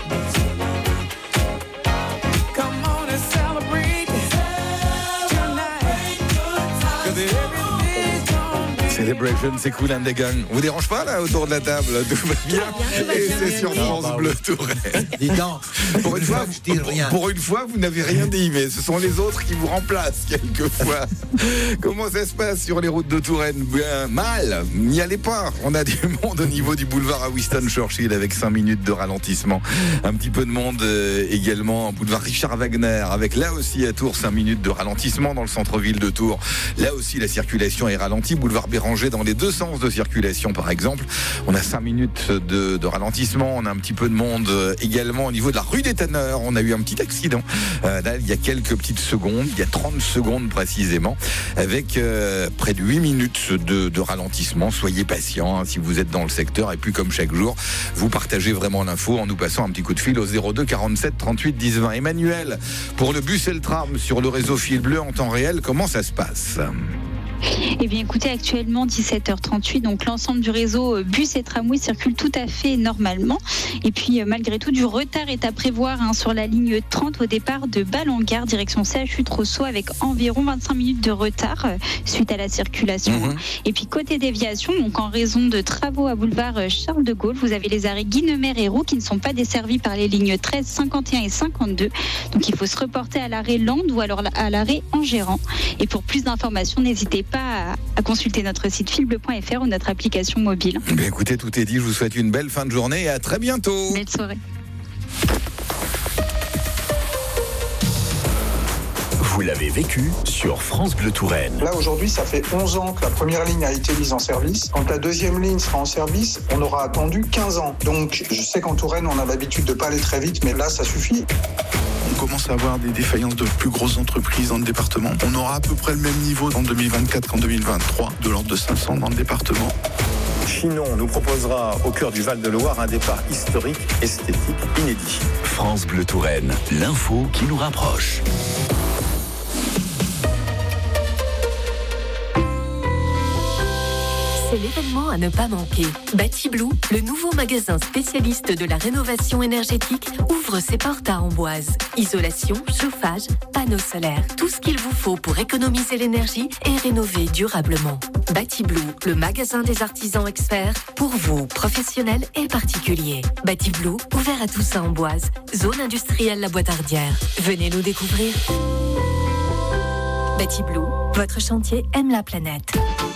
Come on and celebrate tonight. 'Cause everything's gonna be Celebration, c'est cool, hein, des gangs. On vous dérange pas là autour de la table? Tout va bien. Et c'est sur France Bleu Touraine. Dis donc, Pour une fois, je dis rien. pour une fois, vous n'avez rien dit, mais ce sont les autres qui vous remplacent quelquefois. Comment ça se passe sur les routes de Touraine? Bien, mal, n'y allez pas. On a du monde au niveau du boulevard à Winston Churchill avec cinq minutes de ralentissement. Un petit peu de monde euh, également, boulevard Richard Wagner, avec là aussi à Tours cinq minutes de ralentissement dans le centre-ville de Tours. Là aussi, la circulation est ralentie. Boulevard Béranger dans les deux sens de circulation, par exemple. On a cinq minutes de, de ralentissement. On a un petit peu de monde euh, également au niveau de la rue des Tanneurs. On a eu un petit accident. Euh, là, il y a quelques petites secondes. Il y a trente secondes précisément. Avec euh, près de huit minutes de, de ralentissement. Soyez patients hein, si vous êtes dans le secteur. Et puis, comme chaque jour, vous partagez vraiment l'info en nous passant un petit coup de fil au zéro deux quarante-sept trente-huit dix vingt. Emmanuel, pour le bus et le tram sur le réseau Fil Bleu en temps réel, comment ça se passe? Eh bien, écoutez, actuellement, dix-sept heures trente-huit, donc l'ensemble du réseau euh, bus et tramway circule tout à fait normalement. Et puis, euh, malgré tout, du retard est à prévoir hein, sur la ligne trente au départ de Bas-en-Gare, direction C H U Trosso, avec environ vingt-cinq minutes de retard euh, suite à la circulation. Mmh. Et puis, côté déviation, donc en raison de travaux à boulevard euh, Charles de Gaulle, vous avez les arrêts Guinemer et Roux qui ne sont pas desservis par les lignes treize, cinquante et un et cinquante-deux. Donc, il faut se reporter à l'arrêt Land ou alors à l'arrêt Engérant. Et pour plus d'informations, n'hésitez pas à, à consulter notre site filbleu point f r ou notre application mobile. Bien, écoutez, tout est dit. Je vous souhaite une belle fin de journée et à très bientôt. Belle soirée. Vous l'avez vécu sur France Bleu Touraine. Là, aujourd'hui, ça fait onze ans que la première ligne a été mise en service. Quand la deuxième ligne sera en service, on aura attendu quinze ans. Donc, je sais qu'en Touraine, on a l'habitude de pas aller très vite, mais là, ça suffit. On commence à avoir des défaillances de plus grosses entreprises dans le département. On aura à peu près le même niveau en deux mille vingt-quatre qu'en deux mille vingt-trois, de l'ordre de cinq cents dans le département. Chinon nous proposera au cœur du Val-de-Loire un départ historique, esthétique, inédit. France Bleu Touraine, l'info qui nous rapproche. C'est l'événement à ne pas manquer. Batiblue, le nouveau magasin spécialiste de la rénovation énergétique, ouvre ses portes à Amboise. Isolation, chauffage, panneaux solaires, tout ce qu'il vous faut pour économiser l'énergie et rénover durablement. Batiblue, le magasin des artisans experts, pour vous, professionnels et particuliers. Batiblue, ouvert à tous à Amboise, zone industrielle La Boîtardière. Venez nous découvrir. Batiblue, votre chantier aime la planète.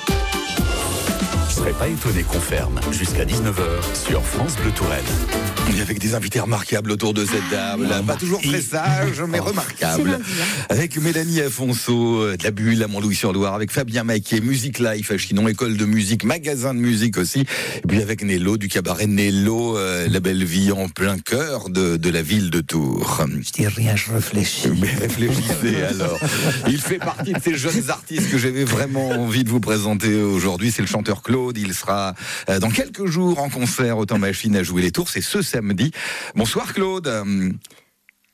Je serais pas étonné qu'on ferme jusqu'à dix-neuf heures sur France Bleu Touraine. Et avec des invités remarquables autour de cette table, pas toujours très sages, mais remarquables. Avec Mélanie Afonso, de la Bulle à Montlouis-sur-Loire, avec Fabien Maquet, Musique Life à Chinon, école de musique, magasin de musique aussi. Et puis avec Nello, du cabaret Nello, euh, la belle vie en plein cœur de, de la ville de Tours. Je dis rien, je réfléchis. Mais réfléchissez alors. Il fait partie de ces jeunes artistes que j'avais vraiment envie de vous présenter aujourd'hui. C'est le chanteur Claude. Il sera dans quelques jours en concert au Temps Machine à jouer les Tours. C'est ce samedi. Bonsoir Claude.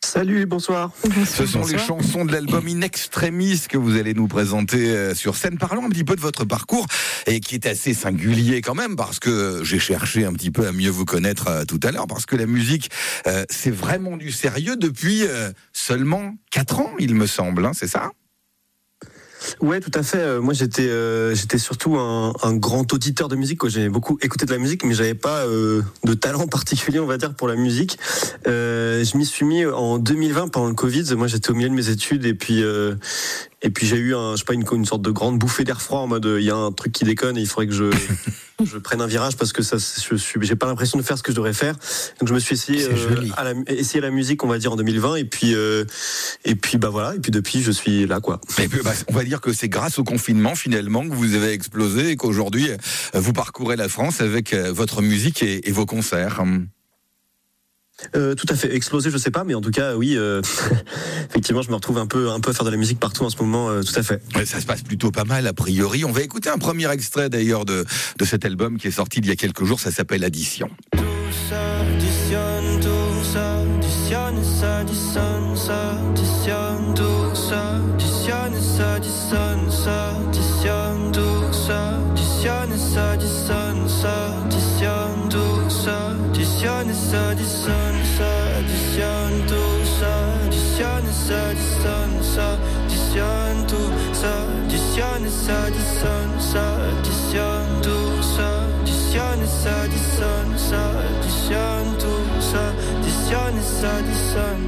Salut, bonsoir. Ce sont les chansons de l'album In Extremis que vous allez nous présenter sur scène. Parlons un petit peu de votre parcours, et qui est assez singulier quand même, parce que j'ai cherché un petit peu à mieux vous connaître euh, tout à l'heure, parce que la musique, euh, c'est vraiment du sérieux depuis euh, seulement quatre ans, il me semble, hein, c'est ça ? Ouais, tout à fait. Moi, j'étais, euh, j'étais surtout un, un grand auditeur de musique. Quoi. J'aimais beaucoup écouter de la musique, mais j'avais pas euh, de talent particulier, on va dire, pour la musique. Euh, je m'y suis mis en deux mille vingt pendant le Covid. Moi, j'étais au milieu de mes études, et puis euh, et puis j'ai eu un, je sais pas, une, une sorte de grande bouffée d'air froid en mode, il y a un truc qui déconne et il faudrait que je je prenne un virage parce que ça, je suis, j'ai pas l'impression de faire ce que je devrais faire. Donc je me suis essayé euh, à la, essayé la musique, on va dire, en deux mille vingt, et puis euh, et puis bah voilà, et puis depuis je suis là, quoi. Et puis, bah, on va dire que c'est grâce au confinement finalement que vous avez explosé et qu'aujourd'hui vous parcourez la France avec votre musique et, et vos concerts. Euh, tout à fait, explosé, je sais pas, mais en tout cas, oui, euh, effectivement, je me retrouve un peu, un peu à faire de la musique partout en ce moment, euh, tout à fait. Ça se passe plutôt pas mal, a priori. On va écouter un premier extrait d'ailleurs de, de cet album qui est sorti il y a quelques jours, ça s'appelle Addition. Tout s'additionne, tout s'additionne, s'additionne, s'additionne, tout s'additionne, s'additionne, s'additionne, tout s'additionne, s'additionne, s'additionne, tout s'additionne, s'additionne, s'additionne, tout s'additionne, s'additionne, s'additionne, tout s'additionne, s'additionne, s'additionne, tout s'additionne, s'additionne, s'additionne, tout s'additionne, s'additionne.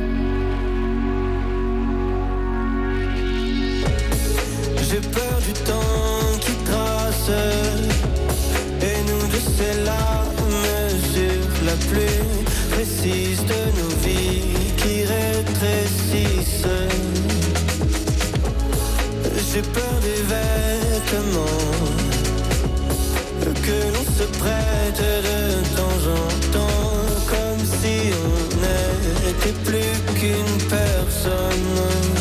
J'ai peur du temps qui trace et nous de ces larmes sur la plus précise de nos vies qui rétrécissent. J'ai peur des vêtements que l'on se prête de temps en temps, comme si on n'était plus qu'une personne.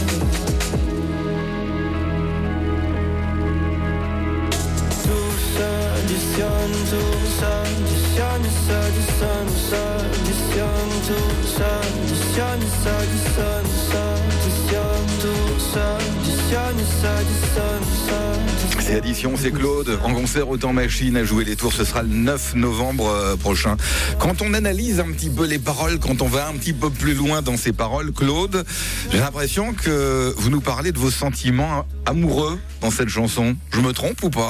Tout s'additionne, tout s'additionne, s'additionne, s'additionne, tout s'additionne, s'additionne, s'additionne, tout s'additionne, s'additionne, s'additionne. C'est Addition, c'est Claude, en concert au Temps Machine à jouer les tours, ce sera le neuf novembre prochain. Quand on analyse un petit peu les paroles, quand on va un petit peu plus loin dans ces paroles, Claude, j'ai l'impression que vous nous parlez de vos sentiments amoureux dans cette chanson. Je me trompe ou pas ?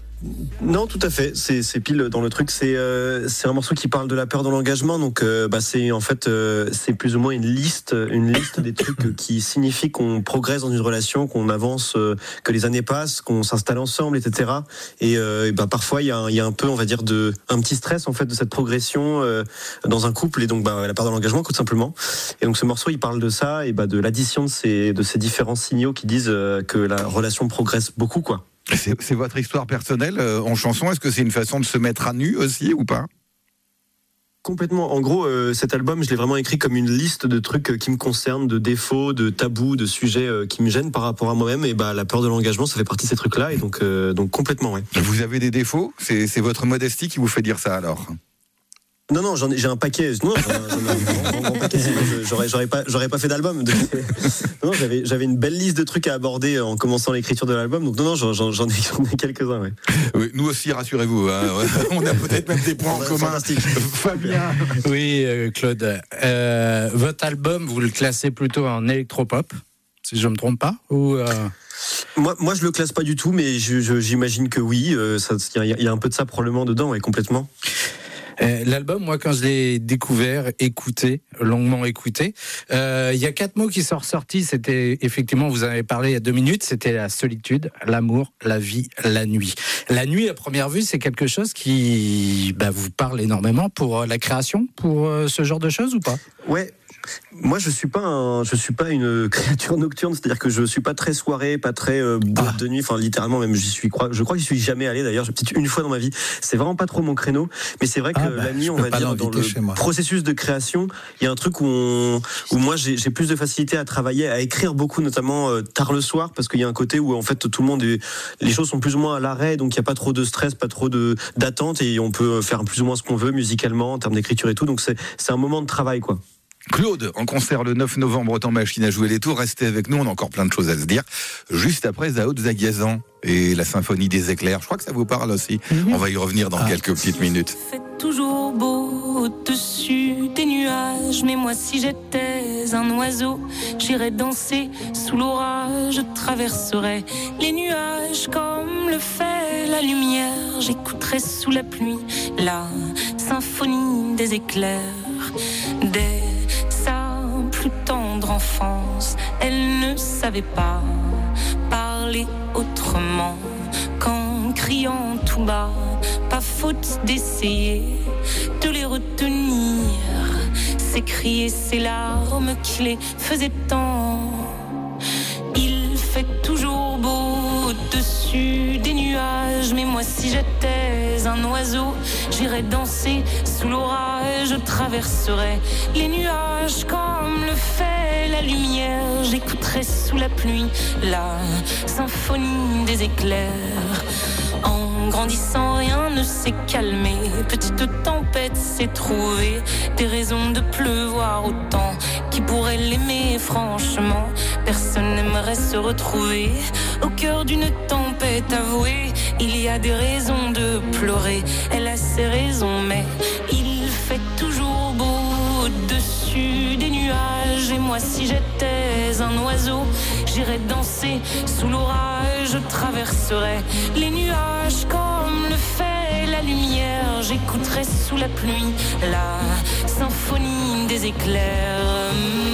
Non, tout à fait. C'est, c'est pile dans le truc. C'est, euh, c'est un morceau qui parle de la peur de l'engagement. Donc, euh, bah, c'est en fait, euh, c'est plus ou moins une liste, une liste des trucs qui signifient qu'on progresse dans une relation, qu'on avance, euh, que les années passent, qu'on s'installe ensemble, et cetera. Et, euh, et bah, parfois, il y a, il y a un peu, on va dire, de, un petit stress en fait de cette progression euh, dans un couple. Et donc, bah, la peur de l'engagement, tout simplement. Et donc, ce morceau, il parle de ça et bah, de l'addition de ces, de ces différents signaux qui disent euh, que la relation progresse beaucoup, quoi. C'est, c'est votre histoire personnelle euh, en chanson. Est-ce que c'est une façon de se mettre à nu aussi ou pas ? Complètement. En gros, euh, cet album, je l'ai vraiment écrit comme une liste de trucs qui me concernent, de défauts, de tabous, de sujets euh, qui me gênent par rapport à moi-même. Et bah, la peur de l'engagement, ça fait partie de ces trucs-là. Et donc, euh, donc complètement, ouais. Vous avez des défauts ? C'est, c'est votre modestie qui vous fait dire ça alors ? Non, non, j'en ai, j'ai un paquet. Non, j'en ai, j'en ai un grand, grand, grand paquet. J'aurais, j'aurais pas, j'aurais pas fait d'album. Non, j'avais, j'avais une belle liste de trucs à aborder en commençant l'écriture de l'album. Donc non, non, j'en, j'en, j'en ai, j'en ai quelques-uns, ouais. Oui, nous aussi, rassurez-vous. Hein, on a peut-être même des points en commun. Fabien. Oui, euh, Claude. Euh, votre album, vous le classez plutôt en électropop, si je me trompe pas, ou euh... Moi, moi, je le classe pas du tout, mais je, je, j'imagine que oui. Euh, ça, il y, y a un peu de ça probablement dedans, ouais, complètement. Euh, l'album, moi, quand je l'ai découvert, écouté, longuement écouté, euh, il y a quatre mots qui sont ressortis. C'était, effectivement, vous en avez parlé il y a deux minutes, c'était la solitude, l'amour, la vie, la nuit. La nuit, à première vue, c'est quelque chose qui bah, vous parle énormément pour la création, pour euh, ce genre de choses ou pas ? Ouais. Moi, je suis pas un, je suis pas une créature nocturne, c'est-à-dire que je suis pas très soirée, pas très euh, boîte ah. de nuit. Enfin, littéralement, même j'y suis. Je crois que j'y suis jamais allé. D'ailleurs, peut-être une fois dans ma vie. C'est vraiment pas trop mon créneau. Mais c'est vrai que ah bah, la nuit, on va dire, dans le processus de création, il y a un truc où, on, où moi, j'ai, j'ai plus de facilité à travailler, à écrire beaucoup, notamment euh, tard le soir, parce qu'il y a un côté où en fait tout le monde est, les choses sont plus ou moins à l'arrêt, donc il y a pas trop de stress, pas trop de d'attente, et on peut faire plus ou moins ce qu'on veut musicalement en termes d'écriture et tout. Donc c'est, c'est un moment de travail, quoi. Claude, en concert le neuf novembre au Temps Machine à jouer les tours. Restez avec nous, on a encore plein de choses à se dire. Juste après Zao de Zagazan et la symphonie des éclairs. Je crois que ça vous parle aussi. Mm-hmm. On va y revenir dans ah. quelques petites minutes. Fait toujours beau au-dessus des nuages, mais moi si j'étais un oiseau, j'irais danser sous l'orage, je traverserais les nuages comme le fait la lumière, j'écouterais sous la pluie la symphonie des éclairs. Dès sa plus tendre enfance, elle ne savait pas parler autrement qu'en criant tout bas. Pas faute d'essayer de les retenir, ces cris et ces larmes qui les faisaient tant. Il fait toujours beau au-dessus des nuages, mais moi si j'étais un oiseau, j'irais danser sous l'orage, je traverserais les nuages comme le fait la lumière, j'écouterais sous la pluie la symphonie des éclairs. En grandissant, rien ne s'est calmé. Petite tempête s'est trouvée des raisons de pleuvoir autant. Qui pourrait l'aimer, franchement? Personne n'aimerait se retrouver au cœur d'une tempête avouée. Il y a des raisons de pleurer. Elle a ses raisons, mais il fait toujours beau au-dessus des nuages. Et moi, si j'étais un oiseau, j'irais danser sous l'orage, je traverserais les nuages comme le fait la lumière, j'écouterais sous la pluie la symphonie des éclairs.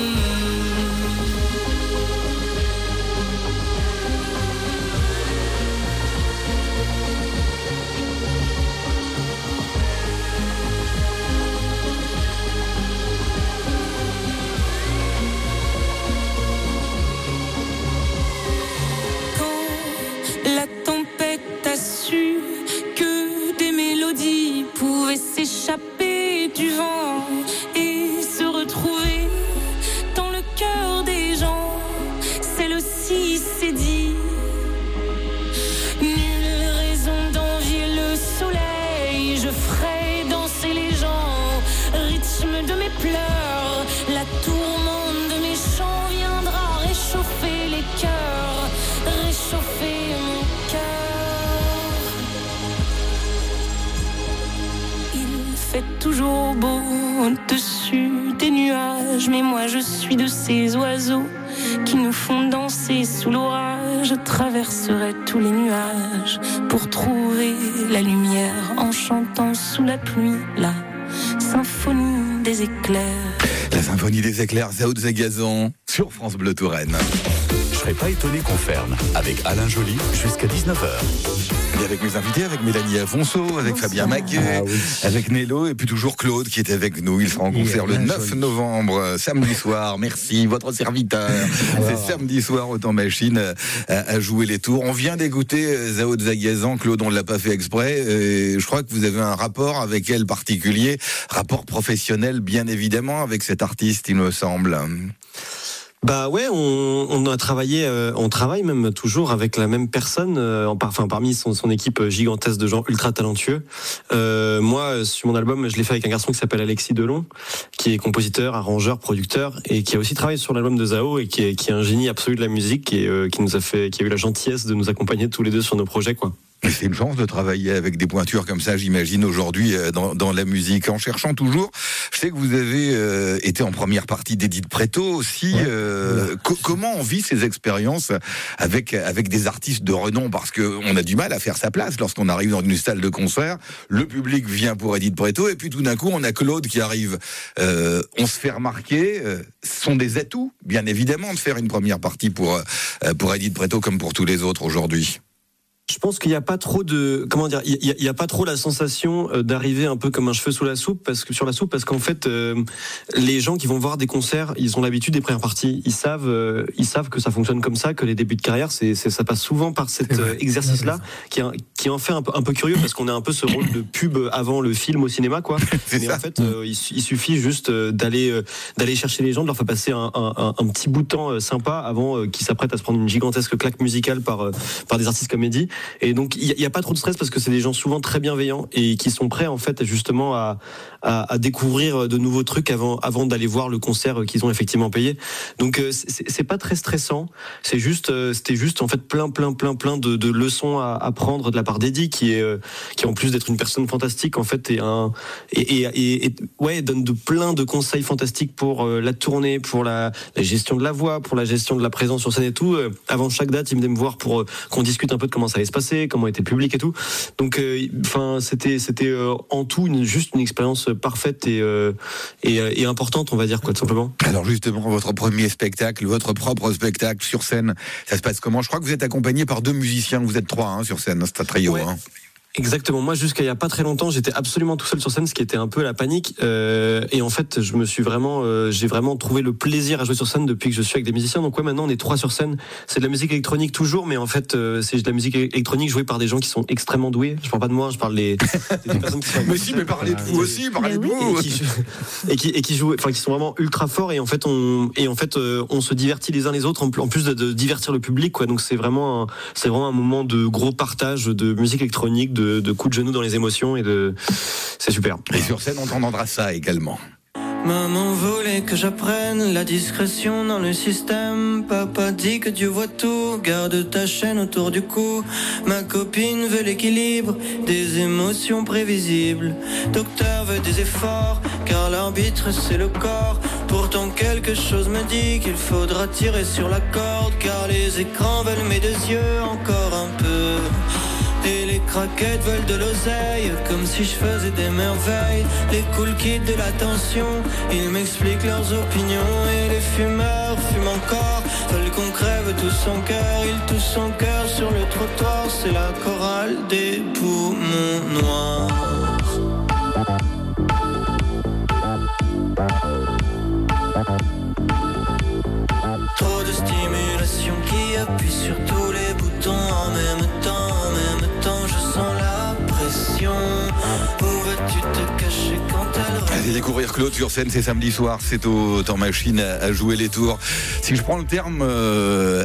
S'échapper du vent et se retrouver dans le cœur des gens, celle-ci s'est dit. Nulle raison d'envier le soleil, je ferai danser les gens, rythme de mes pleurs, la tourmente de mes chants viendra réchauffer les cœurs, réchauffer mon cœur. Fait toujours beau au-dessus des nuages, mais moi je suis de ces oiseaux qui nous font danser sous l'orage. Je traverserai tous les nuages pour trouver la lumière en chantant sous la pluie la symphonie des éclairs. La symphonie des éclairs, Zao de Zagazan sur France Bleu Touraine. Je serais pas étonné qu'on ferme avec Alain Joly jusqu'à dix-neuf heures. Et avec mes invités, avec Mélanie Afonso, avec Bonsoir. Fabien Maguet, ah, oui. avec Nello et puis toujours Claude qui est avec nous. Il sera en concert le neuf novembre, samedi soir. Merci, votre serviteur. Wow. C'est samedi soir au Temps Machine à, à jouer les tours. On vient d'écouter Zao de Zagazan. Claude, on ne l'a pas fait exprès. Et je crois que vous avez un rapport avec elle particulier, rapport professionnel bien évidemment avec cet artiste, il me semble. Bah ouais, on, on a travaillé, euh, on travaille même toujours avec la même personne, euh, enfin parmi son, son équipe gigantesque de gens ultra talentueux. Euh, moi, sur mon album, je l'ai fait avec un garçon qui s'appelle Alexis Delon, qui est compositeur, arrangeur, producteur, et qui a aussi travaillé sur l'album de Zao et qui est, qui est un génie absolu de la musique et euh, qui nous a fait, qui a eu la gentillesse de nous accompagner tous les deux sur nos projets, quoi. C'est une chance de travailler avec des pointures comme ça, j'imagine, aujourd'hui dans, dans la musique. En cherchant toujours, je sais que vous avez euh, été en première partie d'Edith Preto aussi. Ouais. Euh, co- comment on vit ces expériences avec avec des artistes de renom? Parce que on a du mal à faire sa place lorsqu'on arrive dans une salle de concert. Le public vient pour Edith Preto et puis tout d'un coup, on a Claude qui arrive. Euh, on se fait remarquer. Euh, ce sont des atouts, bien évidemment, de faire une première partie pour euh, pour Edith Preto comme pour tous les autres aujourd'hui. Je pense qu'il n'y a pas trop de, comment dire, il y a, il y a pas trop la sensation d'arriver un peu comme un cheveu sous la soupe, parce que sur la soupe, parce qu'en fait, euh, les gens qui vont voir des concerts, ils ont l'habitude des premières parties, ils savent, euh, ils savent que ça fonctionne comme ça, que les débuts de carrière, c'est, c'est ça passe souvent par cet euh, exercice-là, qui, est, qui en fait un peu, un peu curieux, parce qu'on a un peu ce rôle de pub avant le film au cinéma, quoi. Mais ça. En fait, euh, il, il suffit juste d'aller, euh, d'aller chercher les gens, de leur faire passer un, un, un petit bout de temps sympa avant euh, qu'ils s'apprêtent à se prendre une gigantesque claque musicale par, euh, par des artistes comme Eddie. Et donc il y, y a pas trop de stress parce que c'est des gens souvent très bienveillants et qui sont prêts en fait justement à, à, à découvrir de nouveaux trucs avant, avant d'aller voir le concert qu'ils ont effectivement payé. Donc c'est, c'est pas très stressant. C'est juste, c'était juste en fait plein, plein, plein, plein de, de leçons à apprendre de la part d'Eddie, qui est, qui en plus d'être une personne fantastique en fait, est un et, et, et, et ouais donne de plein de conseils fantastiques pour la tournée, pour la, la gestion de la voix, pour la gestion de la présence sur scène et tout. Avant chaque date, il venait me voir pour qu'on discute un peu de comment ça allait se passer, comment était le public et tout. Donc, enfin, euh, c'était, c'était euh, en tout une, juste une expérience parfaite et, euh, et, et importante, on va dire quoi, tout simplement. Alors justement, votre premier spectacle, votre propre spectacle sur scène, ça se passe comment ? Je crois que vous êtes accompagné par deux musiciens, vous êtes trois hein, sur scène, c'est un trio. Ouais. Hein. Exactement. Moi, jusqu'à il y a pas très longtemps, j'étais absolument tout seul sur scène, ce qui était un peu la panique. Euh, et en fait, je me suis vraiment, euh, j'ai vraiment trouvé le plaisir à jouer sur scène depuis que je suis avec des musiciens. Donc ouais, maintenant on est trois sur scène. C'est de la musique électronique toujours, mais en fait, euh, c'est de la musique électronique jouée par des gens qui sont extrêmement doués. Je parle pas de moi, je parle des, des personnes qui sont. Mais si, mais parlez de vous aussi, parlez de vous. Et qui, et qui, et qui jouent, enfin, qui sont vraiment ultra forts. Et en fait, on, et en fait, euh, on se divertit les uns les autres, en plus de, de divertir le public, quoi. Donc c'est vraiment, un, c'est vraiment un moment de gros partage de musique électronique, de, de coups de genoux dans les émotions et de, c'est super. Et sur scène, on entendra ça également. Maman voulait que j'apprenne la discrétion dans le système. Papa dit que Dieu voit tout, garde ta chaîne autour du cou. Ma copine veut l'équilibre des émotions prévisibles. Docteur veut des efforts, car l'arbitre c'est le corps. Pourtant quelque chose me dit qu'il faudra tirer sur la corde, car les écrans veulent mes deux yeux encore un peu. Et les craquettes veulent de l'oseille, comme si je faisais des merveilles. Les cool kids de l'attention, ils m'expliquent leurs opinions. Et les fumeurs fument encore, veulent qu'on crève tout son cœur. Ils touchent son cœur sur le trottoir, c'est la chorale des poumons noirs. Trop de stimulation qui appuie sur tous les boutons en même temps. En même temps, je sens la pression. Où vas-tu te cacher quand elle... Allez découvrir Claude sur scène, c'est samedi soir, c'est au temps machine à, à jouer les tours. Si je prends le terme euh,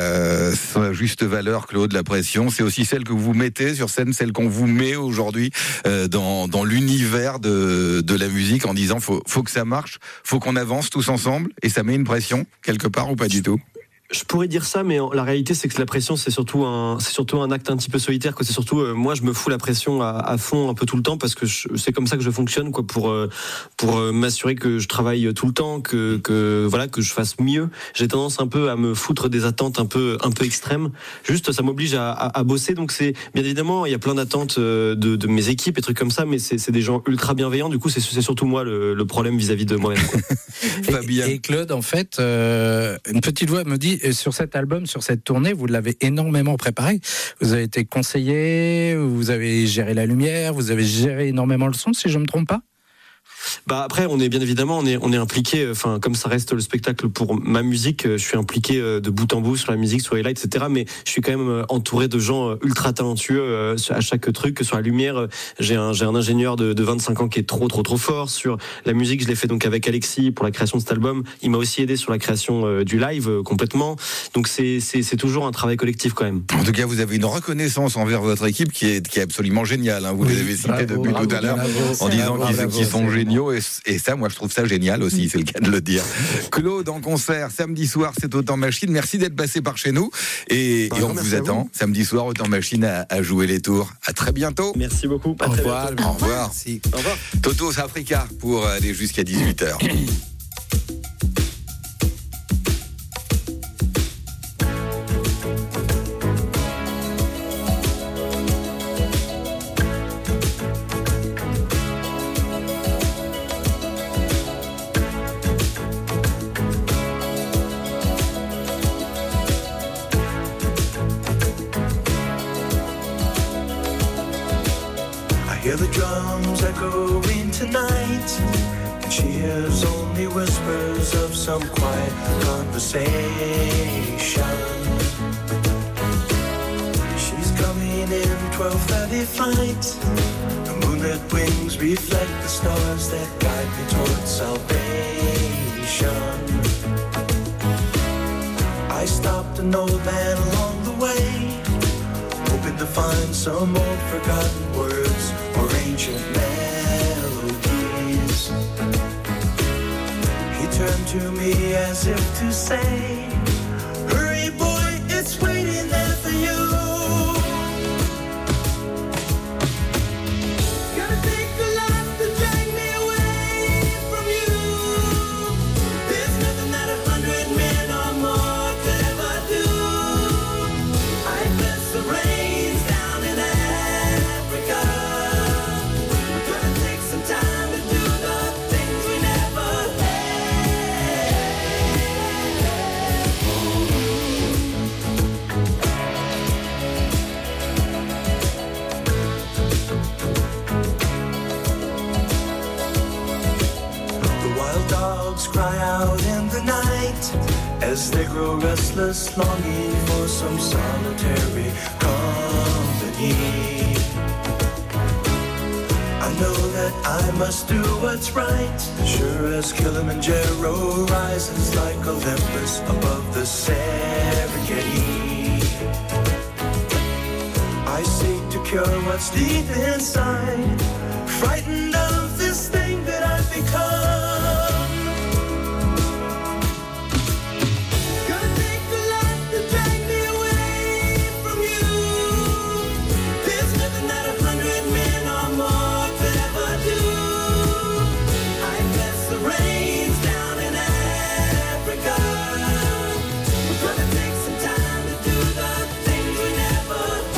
à sa juste valeur, Claude, la pression, c'est aussi celle que vous mettez sur scène, celle qu'on vous met aujourd'hui euh, dans, dans l'univers de, de la musique en disant faut, faut que ça marche, faut qu'on avance tous ensemble, et ça met une pression quelque part ou pas du tout ? Je pourrais dire ça, mais la réalité, c'est que la pression, c'est surtout un, c'est surtout un acte un petit peu solitaire, quoi. C'est surtout, euh, moi, je me fous la pression à, à fond un peu tout le temps parce que je, c'est comme ça que je fonctionne, quoi, pour euh, pour euh, m'assurer que je travaille tout le temps, que que voilà, que je fasse mieux. J'ai tendance un peu à me foutre des attentes un peu un peu extrêmes. Juste, ça m'oblige à, à, à bosser. Donc c'est bien évidemment, il y a plein d'attentes de, de mes équipes et trucs comme ça, mais c'est, c'est des gens ultra bienveillants. Du coup, c'est, c'est surtout moi le, le problème vis-à-vis de moi-même, quoi. et, et Claude, en fait, euh, une petite voix me dit sur cet album, sur cette tournée, vous l'avez énormément préparé. Vous avez été conseiller, vous avez géré la lumière, vous avez géré énormément le son, si je me trompe pas. Bah après, on est bien évidemment, on est on est impliqué. Enfin, comme ça reste le spectacle pour ma musique, je suis impliqué de bout en bout sur la musique, sur les lights, et cetera. Mais je suis quand même entouré de gens ultra talentueux à chaque truc. Sur la lumière, j'ai un j'ai un ingénieur de, de vingt-cinq ans qui est trop trop trop fort. Sur la musique, je l'ai fait donc avec Alexis pour la création de cet album. Il m'a aussi aidé sur la création du live complètement. Donc c'est c'est c'est toujours un travail collectif quand même. En tout cas, vous avez une reconnaissance envers votre équipe qui est qui est absolument géniale. Hein. Vous oui, les avez cités depuis bravo, tout à l'heure bravo, en disant bravo, qu'ils, bravo, qu'ils sont géniaux. Et, et ça, moi, je trouve ça génial aussi, c'est le cas de le dire. Claude en concert samedi soir, c'est au Temps Machine. Merci d'être passé par chez nous et, et on vous attend samedi soir au Temps Machine à, à jouer les tours. À très bientôt. Merci beaucoup. Au revoir. Au revoir. Merci. Au revoir. Totos Africa pour aller jusqu'à dix-huit heures. Hear the drums echoing tonight, and she hears only whispers of some quiet conversation. She's coming in twelve thirty flight. The moonlit wings reflect the stars that guide me towards salvation. I stopped an old man along the way, hoping wanted to find some old forgotten words or ancient melodies. He turned to me as if to say, hurry boy, it's waiting there for you. Gonna take a lot to drag me away from you. There's nothing that a hundred men or more could ever do. I bless the rains down in Africa. We're gonna take some time to do the things we never The wild dogs cry out in the night as they grow restless, longing for some solitary company. I know that I must do what's right, sure as Kilimanjaro rises like Olympus above the Serengeti. I seek to cure what's deep inside, frightened of this thing that I've become. Gonna take a lot to drag me away from you. There's nothing that a hundred men or more could ever do. I bless the rains down in Africa. We're gonna take some time to do the things we never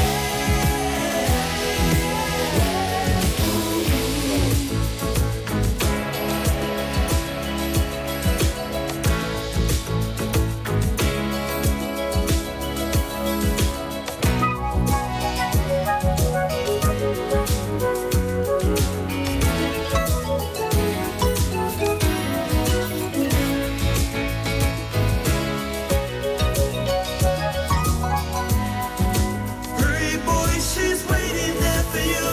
Hurry, boy, she's waiting there for you.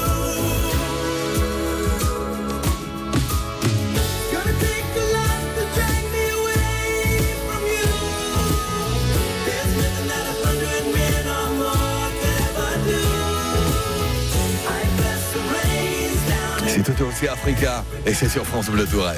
Gonna take a lot to drag me away from you. There's nothing that a hundred men or more could ever do. I bless the rains down in C'est Toto aussi Africa et c'est sur France Bleu Touraine.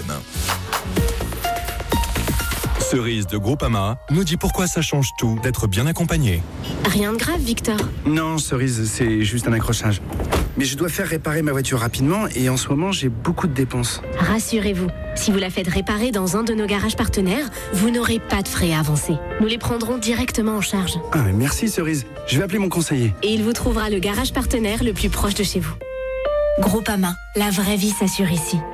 Cerise de Groupama nous dit pourquoi ça change tout d'être bien accompagné. Rien de grave, Victor. Non, Cerise, c'est juste un accrochage. Mais je dois faire réparer ma voiture rapidement et en ce moment, j'ai beaucoup de dépenses. Rassurez-vous, si vous la faites réparer dans un de nos garages partenaires, vous n'aurez pas de frais à avancer. Nous les prendrons directement en charge. Ah, mais merci, Cerise. Je vais appeler mon conseiller. Et il vous trouvera le garage partenaire le plus proche de chez vous. Groupama, la vraie vie s'assure ici.